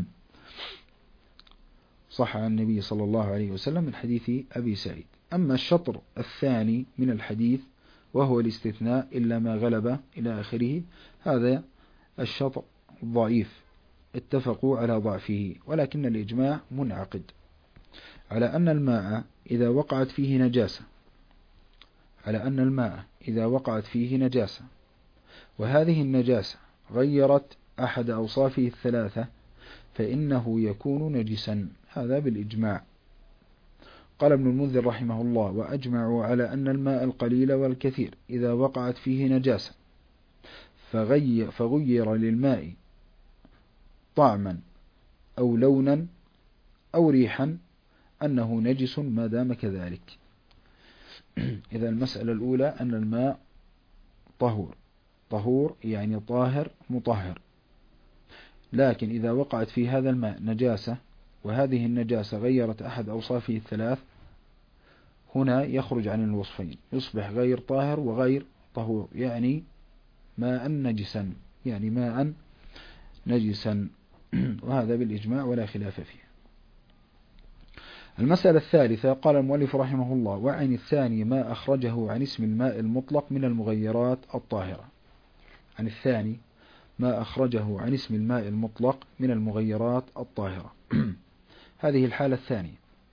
صح عن النبي صلى الله عليه وسلم من حديث أبي سعيد. أما الشطر الثاني من الحديث وهو الاستثناء إلا ما غلب إلى آخره، هذا الشطر ضعيف، اتفقوا على ضعفه، ولكن الإجماع منعقد على أن الماء إذا وقعت فيه نجاسة، على أن الماء إذا وقعت فيه نجاسة وهذه النجاسة غيرت أحد أوصافه الثلاثة فإنه يكون نجسا، هذا بالإجماع. قال ابن المنذر رحمه الله وأجمعوا على أن الماء القليل والكثير إذا وقعت فيه نجاسة فغير, فغير للماء طعما أو لونا أو ريحا أنه نجس ما دام كذلك. إذا المسألة الأولى أن الماء طهور، طهور يعني طاهر مطهر، لكن إذا وقعت في هذا الماء نجاسة وهذه النجاسة غيرت أحد أوصافه الثلاث، هنا يخرج عن الوصفين، يصبح غير طاهر وغير طهور، يعني ماء نجسا، يعني ماء نجسا، وهذا بالإجماع ولا خلاف فيه. المسألة الثالثة قال المؤلف رحمه الله: وعن الثاني ما أخرجه عن اسم الماء المطلق من المغيرات الطاهرة. عن الثاني ما أخرجه عن اسم الماء المطلق من المغيرات الطاهرة. هذه الحالة الثانية.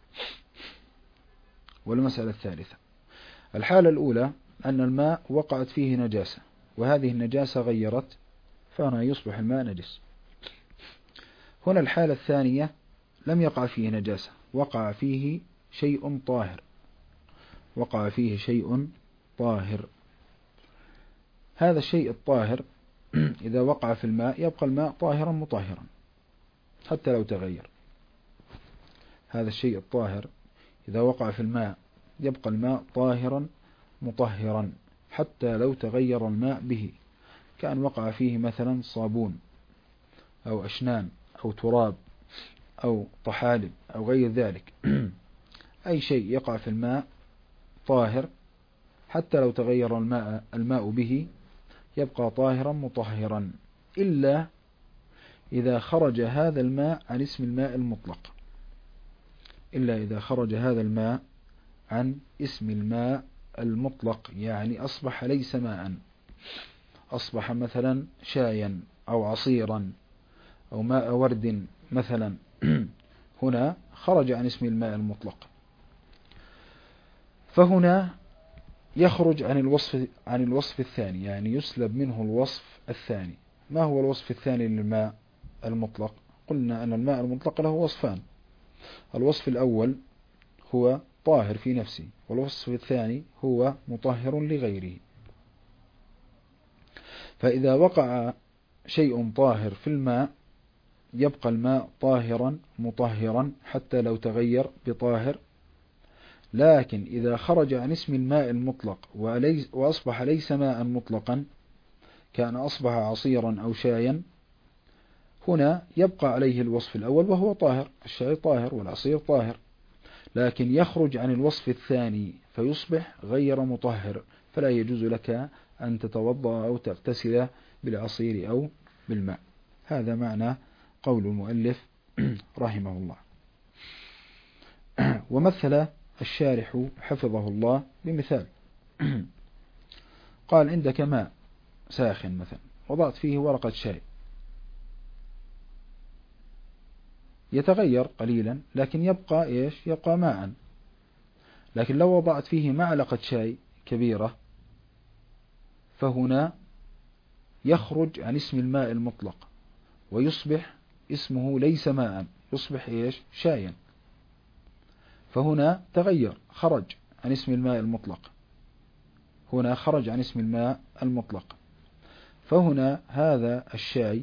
والمسألة الثالثة: الحالة الأولى أن الماء وقعت فيه نجاسة، وهذه النجاسة غيرت، فهنا يصبح الماء نجس. هنا الحالة الثانية لم يقع فيه نجاسة، وقع فيه شيء طاهر، وقع فيه شيء طاهر. هذا الشيء الطاهر إذا وقع في الماء يبقى الماء طاهرا مطهرا حتى لو تغير. هذا الشيء الطاهر إذا وقع في الماء يبقى الماء طاهرا مطهرا حتى لو تغير الماء به، كان وقع فيه مثلا صابون أو أشنان أو تراب أو طحالب أو غير ذلك. أي شيء يقع في الماء طاهر حتى لو تغير الماء الماء به يبقى طاهرا مطهرا، إلا إذا خرج هذا الماء عن اسم الماء المطلق، إلا إذا خرج هذا الماء عن اسم الماء المطلق، يعني أصبح ليس ماء، أصبح مثلا شايا أو عصيرا أو ماء ورد مثلا. هنا خرج عن اسم الماء المطلق، فهنا يخرج عن الوصف عن الوصف الثاني، يعني يسلب منه الوصف الثاني. ما هو الوصف الثاني للماء المطلق؟ قلنا أن الماء المطلق له وصفان: الوصف الأول هو طاهر في نفسه، والوصف الثاني هو مطهر لغيره. فإذا وقع شيء طاهر في الماء يبقى الماء طاهرا مطهرا حتى لو تغير بطاهر، لكن إذا خرج عن اسم الماء المطلق وأصبح ليس ماء مطلقا، كان أصبح عصيرا أو شايا، هنا يبقى عليه الوصف الأول وهو طاهر، الشاي طاهر والعصير طاهر، لكن يخرج عن الوصف الثاني فيصبح غير مطهر، فلا يجوز لك أن تتوضأ أو تغتسل بالعصير أو بالماء. هذا معنى قول المؤلف رحمه الله. ومثل الشارح حفظه الله بمثال، قال: عندك ماء ساخن مثلا، وضعت فيه ورقة شاي، يتغير قليلا لكن يبقى إيش؟ يبقى ماء. لكن لو وضعت فيه معلقة شاي كبيرة فهنا يخرج عن اسم الماء المطلق ويصبح اسمه ليس ماء، يصبح إيش؟ شايا. فهنا تغير، خرج عن اسم الماء المطلق، هنا خرج عن اسم الماء المطلق. فهنا هذا الشاي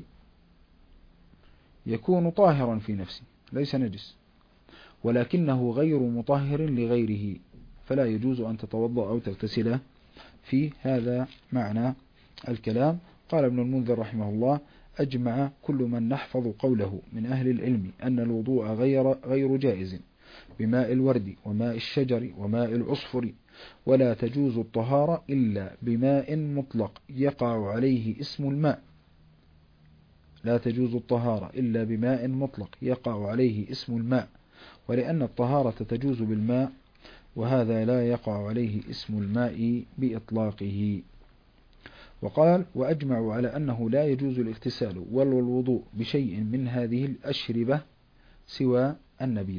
يكون طاهرا في نفسه ليس نجس، ولكنه غير مطهر لغيره، فلا يجوز أن تتوضأ أو تغتسل في هذا معنى الكلام. قال ابن المنذر رحمه الله: أجمع كل من نحفظ قوله من أهل العلم أن الوضوء غير, غير جائز بماء الورد وماء الشجر وماء العصفر، ولا تجوز الطهارة إلا بماء مطلق يقع عليه اسم الماء. لا تجوز الطهارة إلا بماء مطلق يقع عليه اسم الماء، ولأن الطهارة تجوز بالماء، وهذا لا يقع عليه اسم الماء بإطلاقه. وقال: وأجمعوا على أنه لا يجوز الاغتسال والوضوء بشيء من هذه الأشربة سوى النبيذ.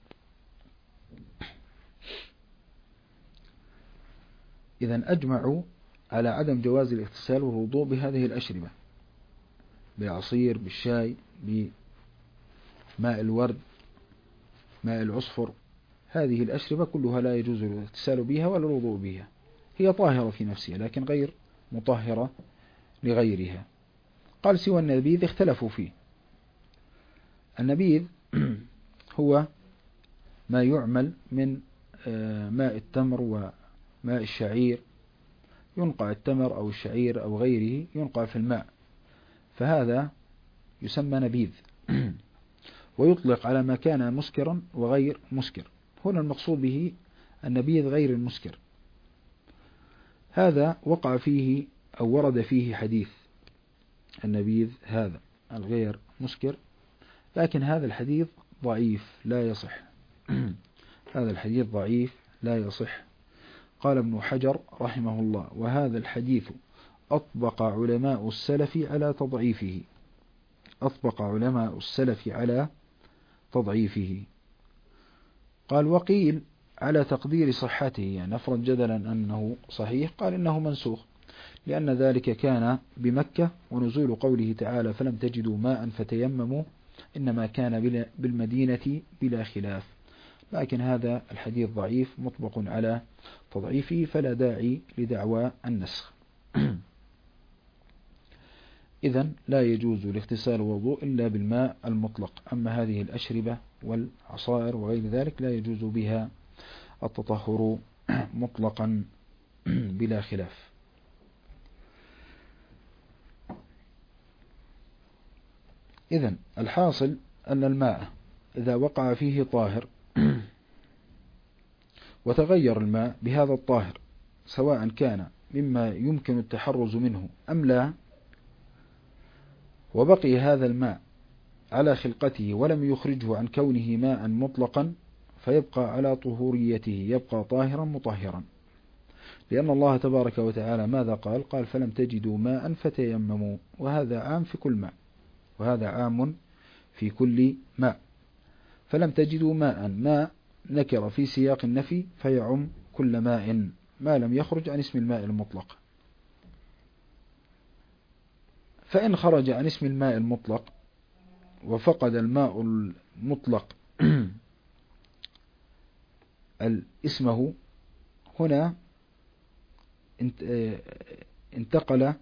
إذن أجمعوا على عدم جواز الاغتسال والوضوء بهذه الأشربة، بالعصير، بالشاي، بماء الورد، ماء العصفر. هذه الأشربة كلها لا يجوز الاغتسال بها ولا الوضوء بها، هي طاهرة في نفسها لكن غير مطهرة لغيرها. قال: سوى النبيذ اختلفوا فيه. النبيذ هو ما يعمل من ماء التمر وماء الشعير، ينقع التمر أو الشعير أو غيره ينقع في الماء، فهذا يسمى نبيذ. ويطلق على ما كان مسكرا وغير مسكر. هنا المقصود به النبيذ غير المسكر. هذا وقع فيه أو ورد فيه حديث النبيذ هذا الغير مسكر، لكن هذا الحديث ضعيف لا يصح. هذا الحديث ضعيف لا يصح. قال ابن حجر رحمه الله: وهذا الحديث أطبق علماء السلف على تضعيفه. أطبق علماء السلف على تضعيفه. قال: وقيل على تقدير صحته، يعني نفرض جدلا أنه صحيح، قال إنه منسوخ، لأن ذلك كان بمكة، ونزول قوله تعالى: فلم تجدوا ماء فتيمموا، إنما كان بالمدينة بلا خلاف. لكن هذا الحديث ضعيف مطبق على تضعيفه، فلا داعي لدعوى النسخ. إذن لا يجوز الاغتسال والوضوء إلا بالماء المطلق. أما هذه الأشربة والعصائر وغير ذلك لا يجوز بها التطهر مطلقا بلا خلاف. إذن الحاصل أن الماء إذا وقع فيه طاهر وتغير الماء بهذا الطاهر، سواء كان مما يمكن التحرز منه أم لا، وبقي هذا الماء على خلقته ولم يخرجه عن كونه ماء مطلقا، فيبقى على طهوريته، يبقى طاهرا مطهرا، لأن الله تبارك وتعالى ماذا قال؟ قال: فلم تجدوا ماء فتيمموا. وهذا عام في كل ماء، وهذا عام في كل ماء. فلم تجدوا ماء، ماء نكر في سياق النفي، فيعم كل ماء ما لم يخرج عن اسم الماء المطلق. فإن خرج عن اسم الماء المطلق وفقد الماء المطلق اسمه، هنا انتقل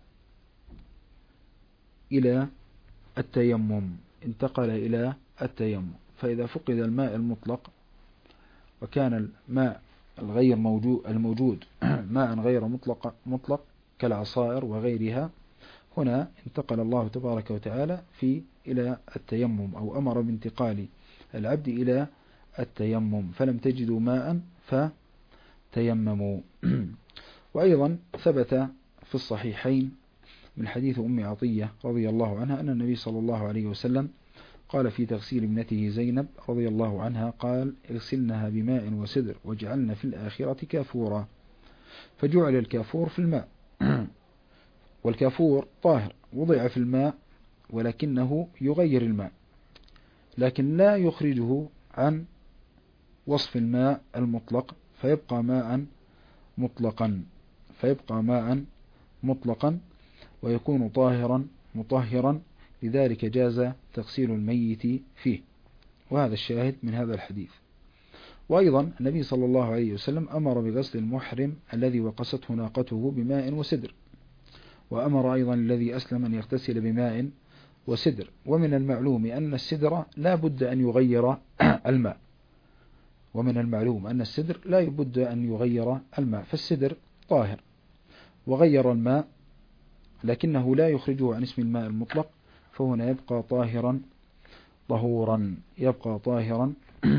إلى التيمم انتقل إلى التيمم. فإذا فقد الماء المطلق وكان الماء الغير موجود الموجود ماء غير مطلق مطلق كالعصائر وغيرها، هنا انتقل الله تبارك وتعالى في إلى التيمم، أو أمر بانتقال العبد إلى التيمم. فلم تجدوا ماء فتيمموا. وأيضا ثبت في الصحيحين من حديث أم عطية رضي الله عنها أن النبي صلى الله عليه وسلم قال في تغسيل ابنته زينب رضي الله عنها، قال: اغسلنها بماء وسدر واجعلنا في الآخرة كافورا. فجعل الكافور في الماء، والكافور طاهر وضع في الماء، ولكنه يغير الماء، لكن لا يخرجه عن وصف الماء المطلق، فيبقى ماء مطلقا فيبقى ماء مطلقا ويكون طاهرا مطهرا. لذلك جاز تغسيل الميت فيه، وهذا الشاهد من هذا الحديث. وأيضا النبي صلى الله عليه وسلم أمر بغسل المحرم الذي وقسته ناقته بماء وسدر، وأمر أيضا الذي أسلم أن يغتسل بماء وسدر. ومن المعلوم أن السدر لا بد أن يغير الماء ومن المعلوم أن السدر لا بد أن يغير الماء فالسدر طاهر وغير الماء، لكنه لا يخرجه عن اسم الماء المطلق، فهنا يبقى طاهرا طهورا يبقى طاهرا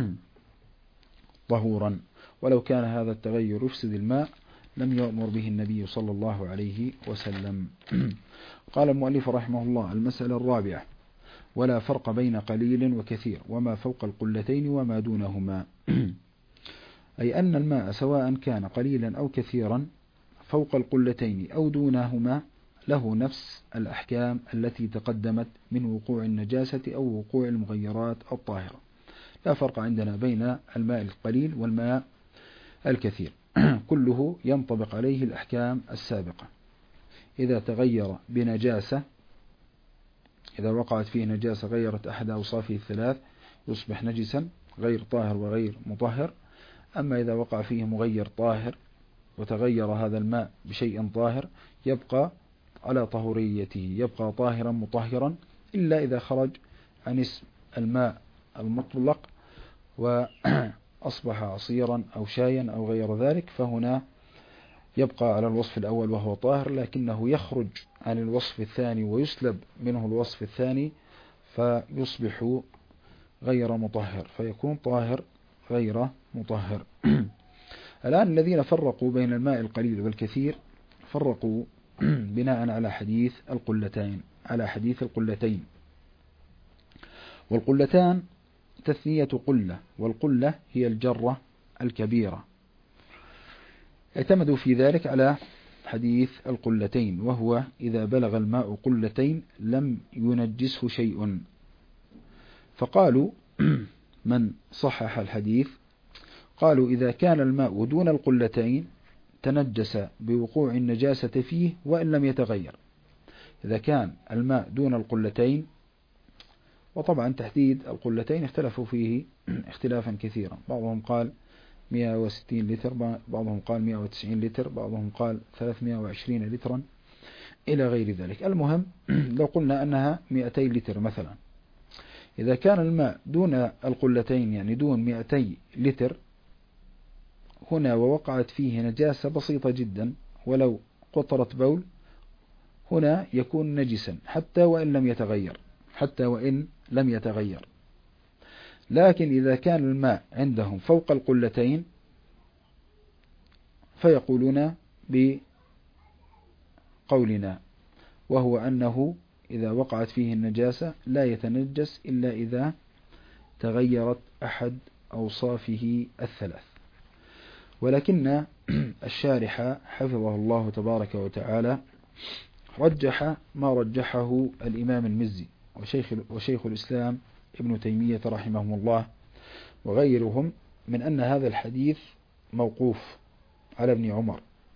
طهورا. ولو كان هذا التغير يفسد الماء لم يأمر به النبي صلى الله عليه وسلم. قال المؤلف رحمه الله: المسألة الرابعة: ولا فرق بين قليل وكثير، وما فوق القلتين وما دونهما. أي أن الماء سواء كان قليلا أو كثيرا، فوق القلتين أو دونهما، له نفس الأحكام التي تقدمت من وقوع النجاسة أو وقوع المغيرات الطاهرة. لا فرق عندنا بين الماء القليل والماء الكثير، كله ينطبق عليه الأحكام السابقة. إذا تغير بنجاسة، إذا وقعت فيه نجاسة غيرت أحد أوصافه الثلاث، يصبح نجسا غير طاهر وغير مطهر. أما إذا وقع فيه مغير طاهر وتغير هذا الماء بشيء طاهر، يبقى على طهوريته، يبقى طاهرا مطهرا، إلا إذا خرج عن اسم الماء المطلق وأصبح عصيرا أو شايا أو غير ذلك، فهنا يبقى على الوصف الأول وهو طاهر، لكنه يخرج عن الوصف الثاني ويسلب منه الوصف الثاني فيصبح غير مطهر، فيكون طاهر غير مطهر. الآن الذين فرقوا بين الماء القليل والكثير فرقوا بناء على حديث القلتين على حديث القلتين والقلتان تثنية قلة، والقلة هي الجرة الكبيرة. اعتمدوا في ذلك على حديث القلتين، وهو إذا بلغ الماء قلتين لم ينجسه شيء. فقالوا من صحح الحديث قالوا إذا كان الماء دون القلتين تنجس بوقوع النجاسة فيه وإن لم يتغير. إذا كان الماء دون القلتين، وطبعا تحديد القلتين اختلفوا فيه اختلافا كثيرا، بعضهم قال مئة وستين لتر، بعضهم قال مئة وتسعين لتر، بعضهم قال ثلاثمئة وعشرين لترا إلى غير ذلك. المهم لو قلنا أنها مئتي لتر مثلا، إذا كان الماء دون القلتين يعني دون مئتي لتر هنا ووقعت فيه نجاسة بسيطة جدا ولو قطرة بول، هنا يكون نجسا حتى وإن لم يتغير حتى وإن لم يتغير. لكن إذا كان الماء عندهم فوق القلتين فيقولون بقولنا، وهو أنه إذا وقعت فيه النجاسة لا يتنجس إلا إذا تغيرت أحد أوصافه الثلاث. ولكن الشارح حفظه الله تبارك وتعالى رجح ما رجحه الإمام المزي وشيخ, وشيخ الإسلام ابن تيمية رحمه الله وغيرهم من أن هذا الحديث موقوف على ابن عمر،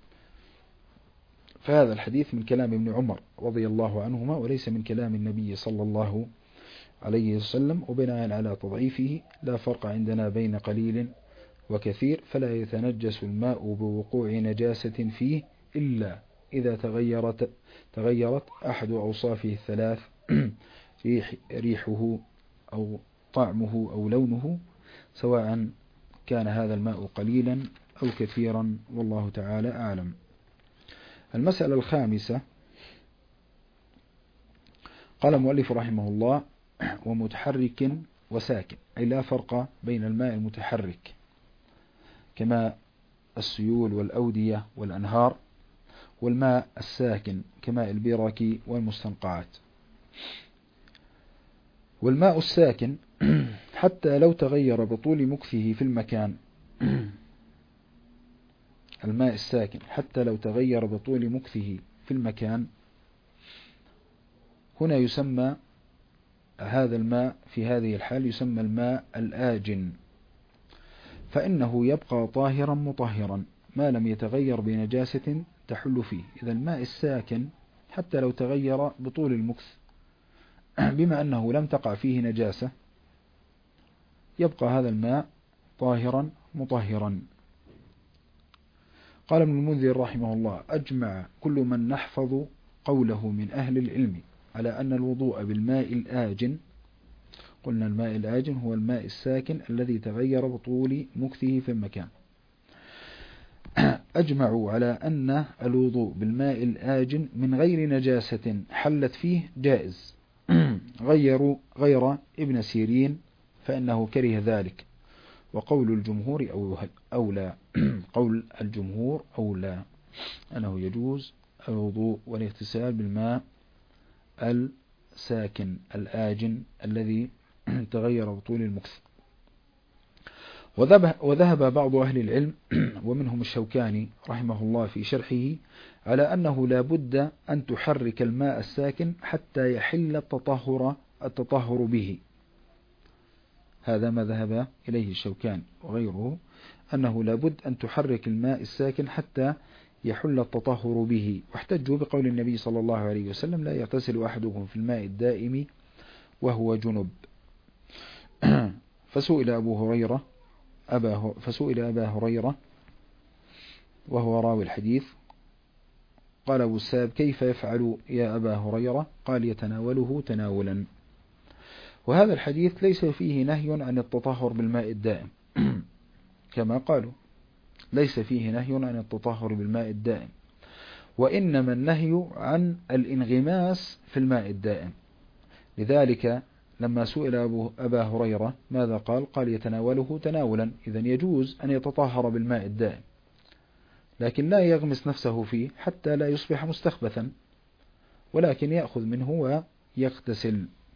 فهذا الحديث من كلام ابن عمر رضي الله عنهما وليس من كلام النبي صلى الله عليه وسلم. وبناء على تضعيفه لا فرق عندنا بين قليل وكثير، فلا يتنجس الماء بوقوع نجاسة فيه إلا إذا تغيرت تغيرت أحد أوصافه الثلاث ريح ريحه أو طعمه أو لونه، سواء كان هذا الماء قليلا أو كثيرا، والله تعالى أعلم. المسألة الخامسة قال المؤلف رحمه الله ومتحرك وساكن، أي لا فرق بين الماء المتحرك كماء السيول والأودية والأنهار والماء الساكن كماء البرك والمستنقعات. والماء الساكن حتى لو تغير بطول مكثه في المكان الماء الساكن حتى لو تغير بطول مكثه في المكان هنا يسمى هذا الماء في هذه الحال يسمى الماء الآجن، فإنه يبقى طاهرا مطهرا ما لم يتغير بنجاسة تحل فيه. إذا الماء الساكن حتى لو تغير بطول المكث بما أنه لم تقع فيه نجاسة يبقى هذا الماء طاهرا مطهرا. قال ابن المنذر رحمه الله أجمع كل من نحفظ قوله من أهل العلم على أن الوضوء بالماء الآجن، قلنا الماء الآجن هو الماء الساكن الذي تغير بطول مكثه في المكان، أجمعوا على أن الوضوء بالماء الآجن من غير نجاسة حلت فيه جائز، غيروا غير ابن سيرين فإنه كره ذلك، وقول الجمهور أولى قول الجمهور أولى أنه يجوز الوضوء والاغتسال بالماء الساكن الآجن الذي تغير بطول المكث. وذهب بعض أهل العلم ومنهم الشوكاني رحمه الله في شرحه على أنه لا بد أن تحرك الماء الساكن حتى يحل التطهر التطهر به. هذا ما ذهب إليه الشوكاني وغيره، أنه لا بد أن تحرك الماء الساكن حتى يحل التطهر به، واحتجوا بقول النبي صلى الله عليه وسلم لا يغتسل أحدكم في الماء الدائم وهو جنب. فسئل أبو هريرة أبا فسئل أبا هريرة وهو راوي الحديث قال أبو الساب كيف يفعل يا أبا هريرة؟ قال يتناوله تناولا. وهذا الحديث ليس فيه نهي عن التطهر بالماء الدائم كما قالوا، ليس فيه نهي عن التطهر بالماء الدائم، وإنما النهي عن الانغماس في الماء الدائم. لذلك لما سئل أبو أبا هريرة ماذا قال؟ قال يتناوله تناولا، إذن يجوز أن يتطهر بالماء الدائم لكن لا يغمس نفسه فيه حتى لا يصبح مستخبثا، ولكن يأخذ منه ويغتسل.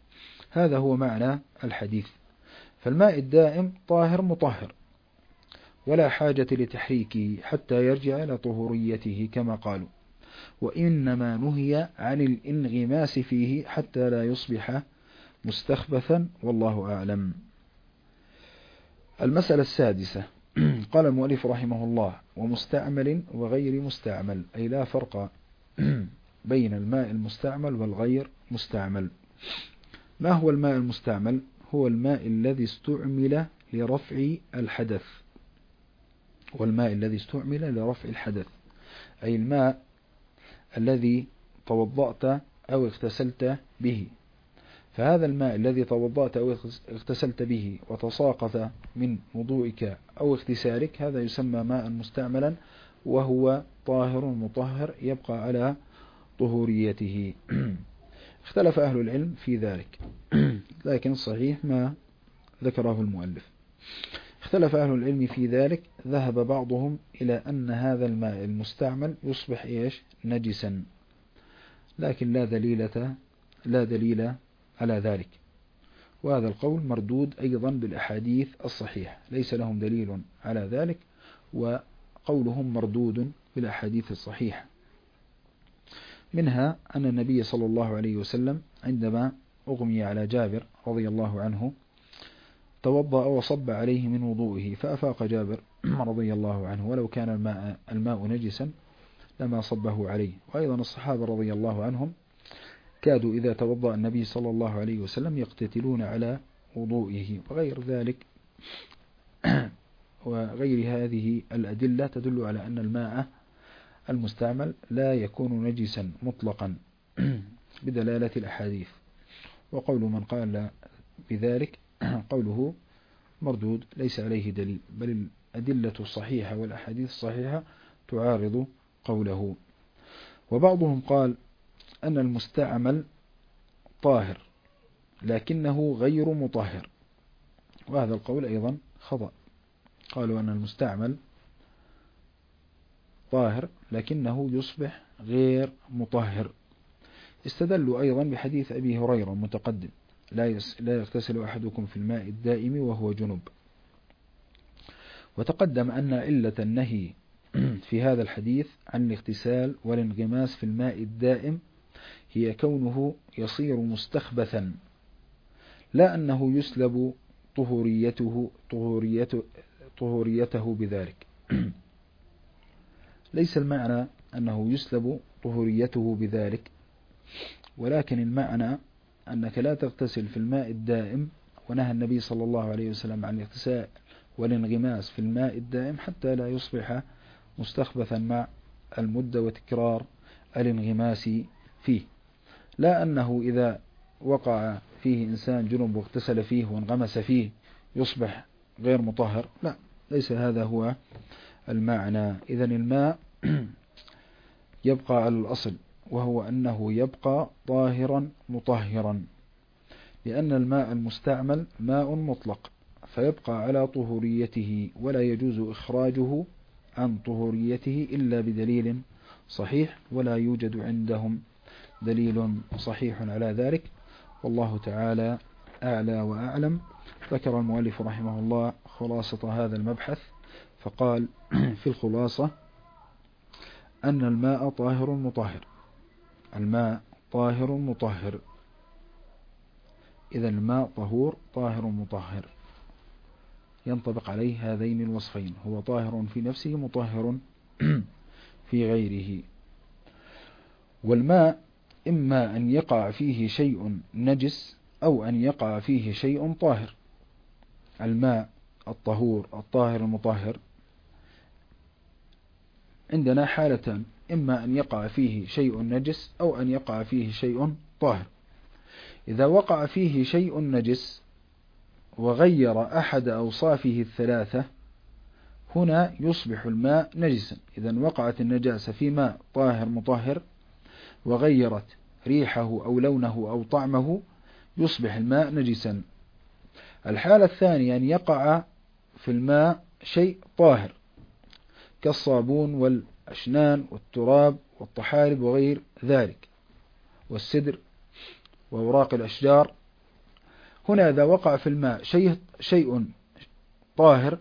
هذا هو معنى الحديث. فالماء الدائم طاهر مطهر، ولا حاجة لتحريكه حتى يرجع إلى طهوريته كما قالوا، وإنما نهي عن الانغماس فيه حتى لا يصبح مستخبثا، والله أعلم. المسألة السادسة قال المؤلف رحمه الله: ومستعمل وغير مستعمل، أي لا فرق بين الماء المستعمل والغير مستعمل. ما هو الماء المستعمل؟ هو الماء الذي استعمل لرفع الحدث، والماء الذي استعمل لرفع الحدث، أي الماء الذي توضأت أو اغتسلت به. فهذا الماء الذي توضأت أو اغتسلت به وتساقط من وضوئك أو اغتسالك، هذا يسمى ماء مستعملا، وهو طاهر مطهر يبقى على طهوريته. اختلف أهل العلم في ذلك، لكن الصحيح ما ذكره المؤلف. اختلف أهل العلم في ذلك، ذهب بعضهم إلى أن هذا الماء المستعمل يصبح إيش؟ نجسا، لكن لا دليل لا دليل على ذلك، وهذا القول مردود أيضا بالأحاديث الصحيحة، ليس لهم دليل على ذلك، وقولهم مردود بالأحاديث الصحيحة. منها أن النبي صلى الله عليه وسلم عندما أغمي على جابر رضي الله عنه توضأ وصب عليه من وضوئه، فأفاق جابر رضي الله عنه، ولو كان الماء, الماء نجسا لما صبه عليه. وأيضا الصحابة رضي الله عنهم كادوا إذا توضأ النبي صلى الله عليه وسلم يقتتلون على وضوئه، وغير ذلك وغير هذه الأدلة تدل على أن الماء المستعمل لا يكون نجسا مطلقا بدلالة الأحاديث. وقول من قال بذلك قوله مردود، ليس عليه دليل، بل الأدلة الصحيحة والأحاديث الصحيحة تعارض قوله. وبعضهم قال أن المستعمل طاهر لكنه غير مطهر، وهذا القول أيضا خطأ. قالوا أن المستعمل طاهر لكنه يصبح غير مطهر. استدلوا أيضا بحديث أبي هريرة متقدم: لا يغتسل أحدكم في الماء الدائم وهو جنب. وتقدم أن علة النهي في هذا الحديث عن الاغتسال والانغماس في الماء الدائم هي كونه يصير مستخبثا، لا أنه يسلب طهوريته, طهوريته, طهوريته بذلك. ليس المعنى أنه يسلب طهوريته بذلك، ولكن المعنى أنك لا تغتسل في الماء الدائم، ونهى النبي صلى الله عليه وسلم عن الاغتسال والانغماس في الماء الدائم حتى لا يصبح مستخبثا مع المدة وتكرار الانغماس فيه، لا أنه إذا وقع فيه إنسان جنب واغتسل فيه وانغمس فيه يصبح غير مطهر، لا، ليس هذا هو المعنى. إذن الماء يبقى على الأصل، وهو أنه يبقى طاهرا مطهرا، لأن الماء المستعمل ماء مطلق فيبقى على طهوريته، ولا يجوز إخراجه عن طهوريته إلا بدليل صحيح، ولا يوجد عندهم دليل صحيح على ذلك، والله تعالى أعلى وأعلم. ذكر المؤلف رحمه الله خلاصة هذا المبحث، فقال في الخلاصة أن الماء طاهر مطهر، الماء طاهر مطهر، إذا الماء طهور طاهر مطهر، ينطبق عليه هذين الوصفين، هو طاهر في نفسه مطهر في غيره. والماء إما أن يقع فيه شيء نجس أو أن يقع فيه شيء طاهر. الماء الطهور الطاهر المطهر عندنا حالتان: إما أن يقع فيه شيء نجس أو أن يقع فيه شيء طاهر. إذا وقع فيه شيء نجس وغير أحد أوصافه الثلاثة، هنا يصبح الماء نجسا. إذا وقعت النجاسة في ماء طاهر مطهر وغيرت ريحه أو لونه أو طعمه، يصبح الماء نجسا. الحالة الثانية أن يقع في الماء شيء طاهر كالصابون والأشنان والتراب والطحالب وغير ذلك والسدر وأوراق الأشجار، هنا إذا وقع في الماء شيء, شيء طاهر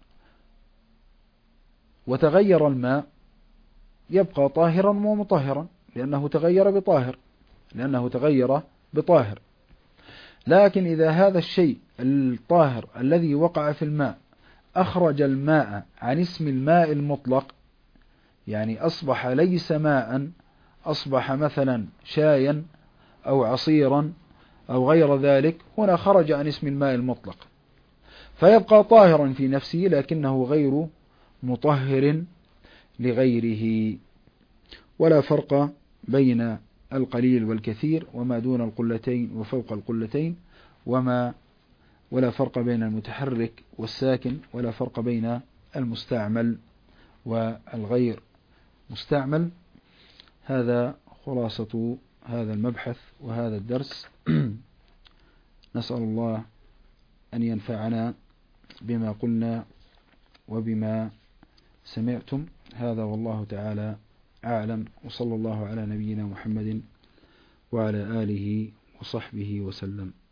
وتغير الماء يبقى طاهرا ومطهرا لأنه تغير بطاهر لأنه تغير بطاهر. لكن إذا هذا الشيء الطاهر الذي وقع في الماء أخرج الماء عن اسم الماء المطلق، يعني أصبح ليس ماء، أصبح مثلا شايا أو عصيرا أو غير ذلك، هنا خرج عن اسم الماء المطلق فيبقى طاهرا في نفسه لكنه غير مطهر لغيره. ولا فرق بين القليل والكثير وما دون القلتين وفوق القلتين، وما ولا فرق بين المتحرك والساكن، ولا فرق بين المستعمل والغير مستعمل. هذا خلاصة هذا المبحث وهذا الدرس. نسأل الله أن ينفعنا بما قلنا وبما سمعتم. هذا والله تعالى أعلم، وصلى الله على نبينا محمد وعلى آله وصحبه وسلم.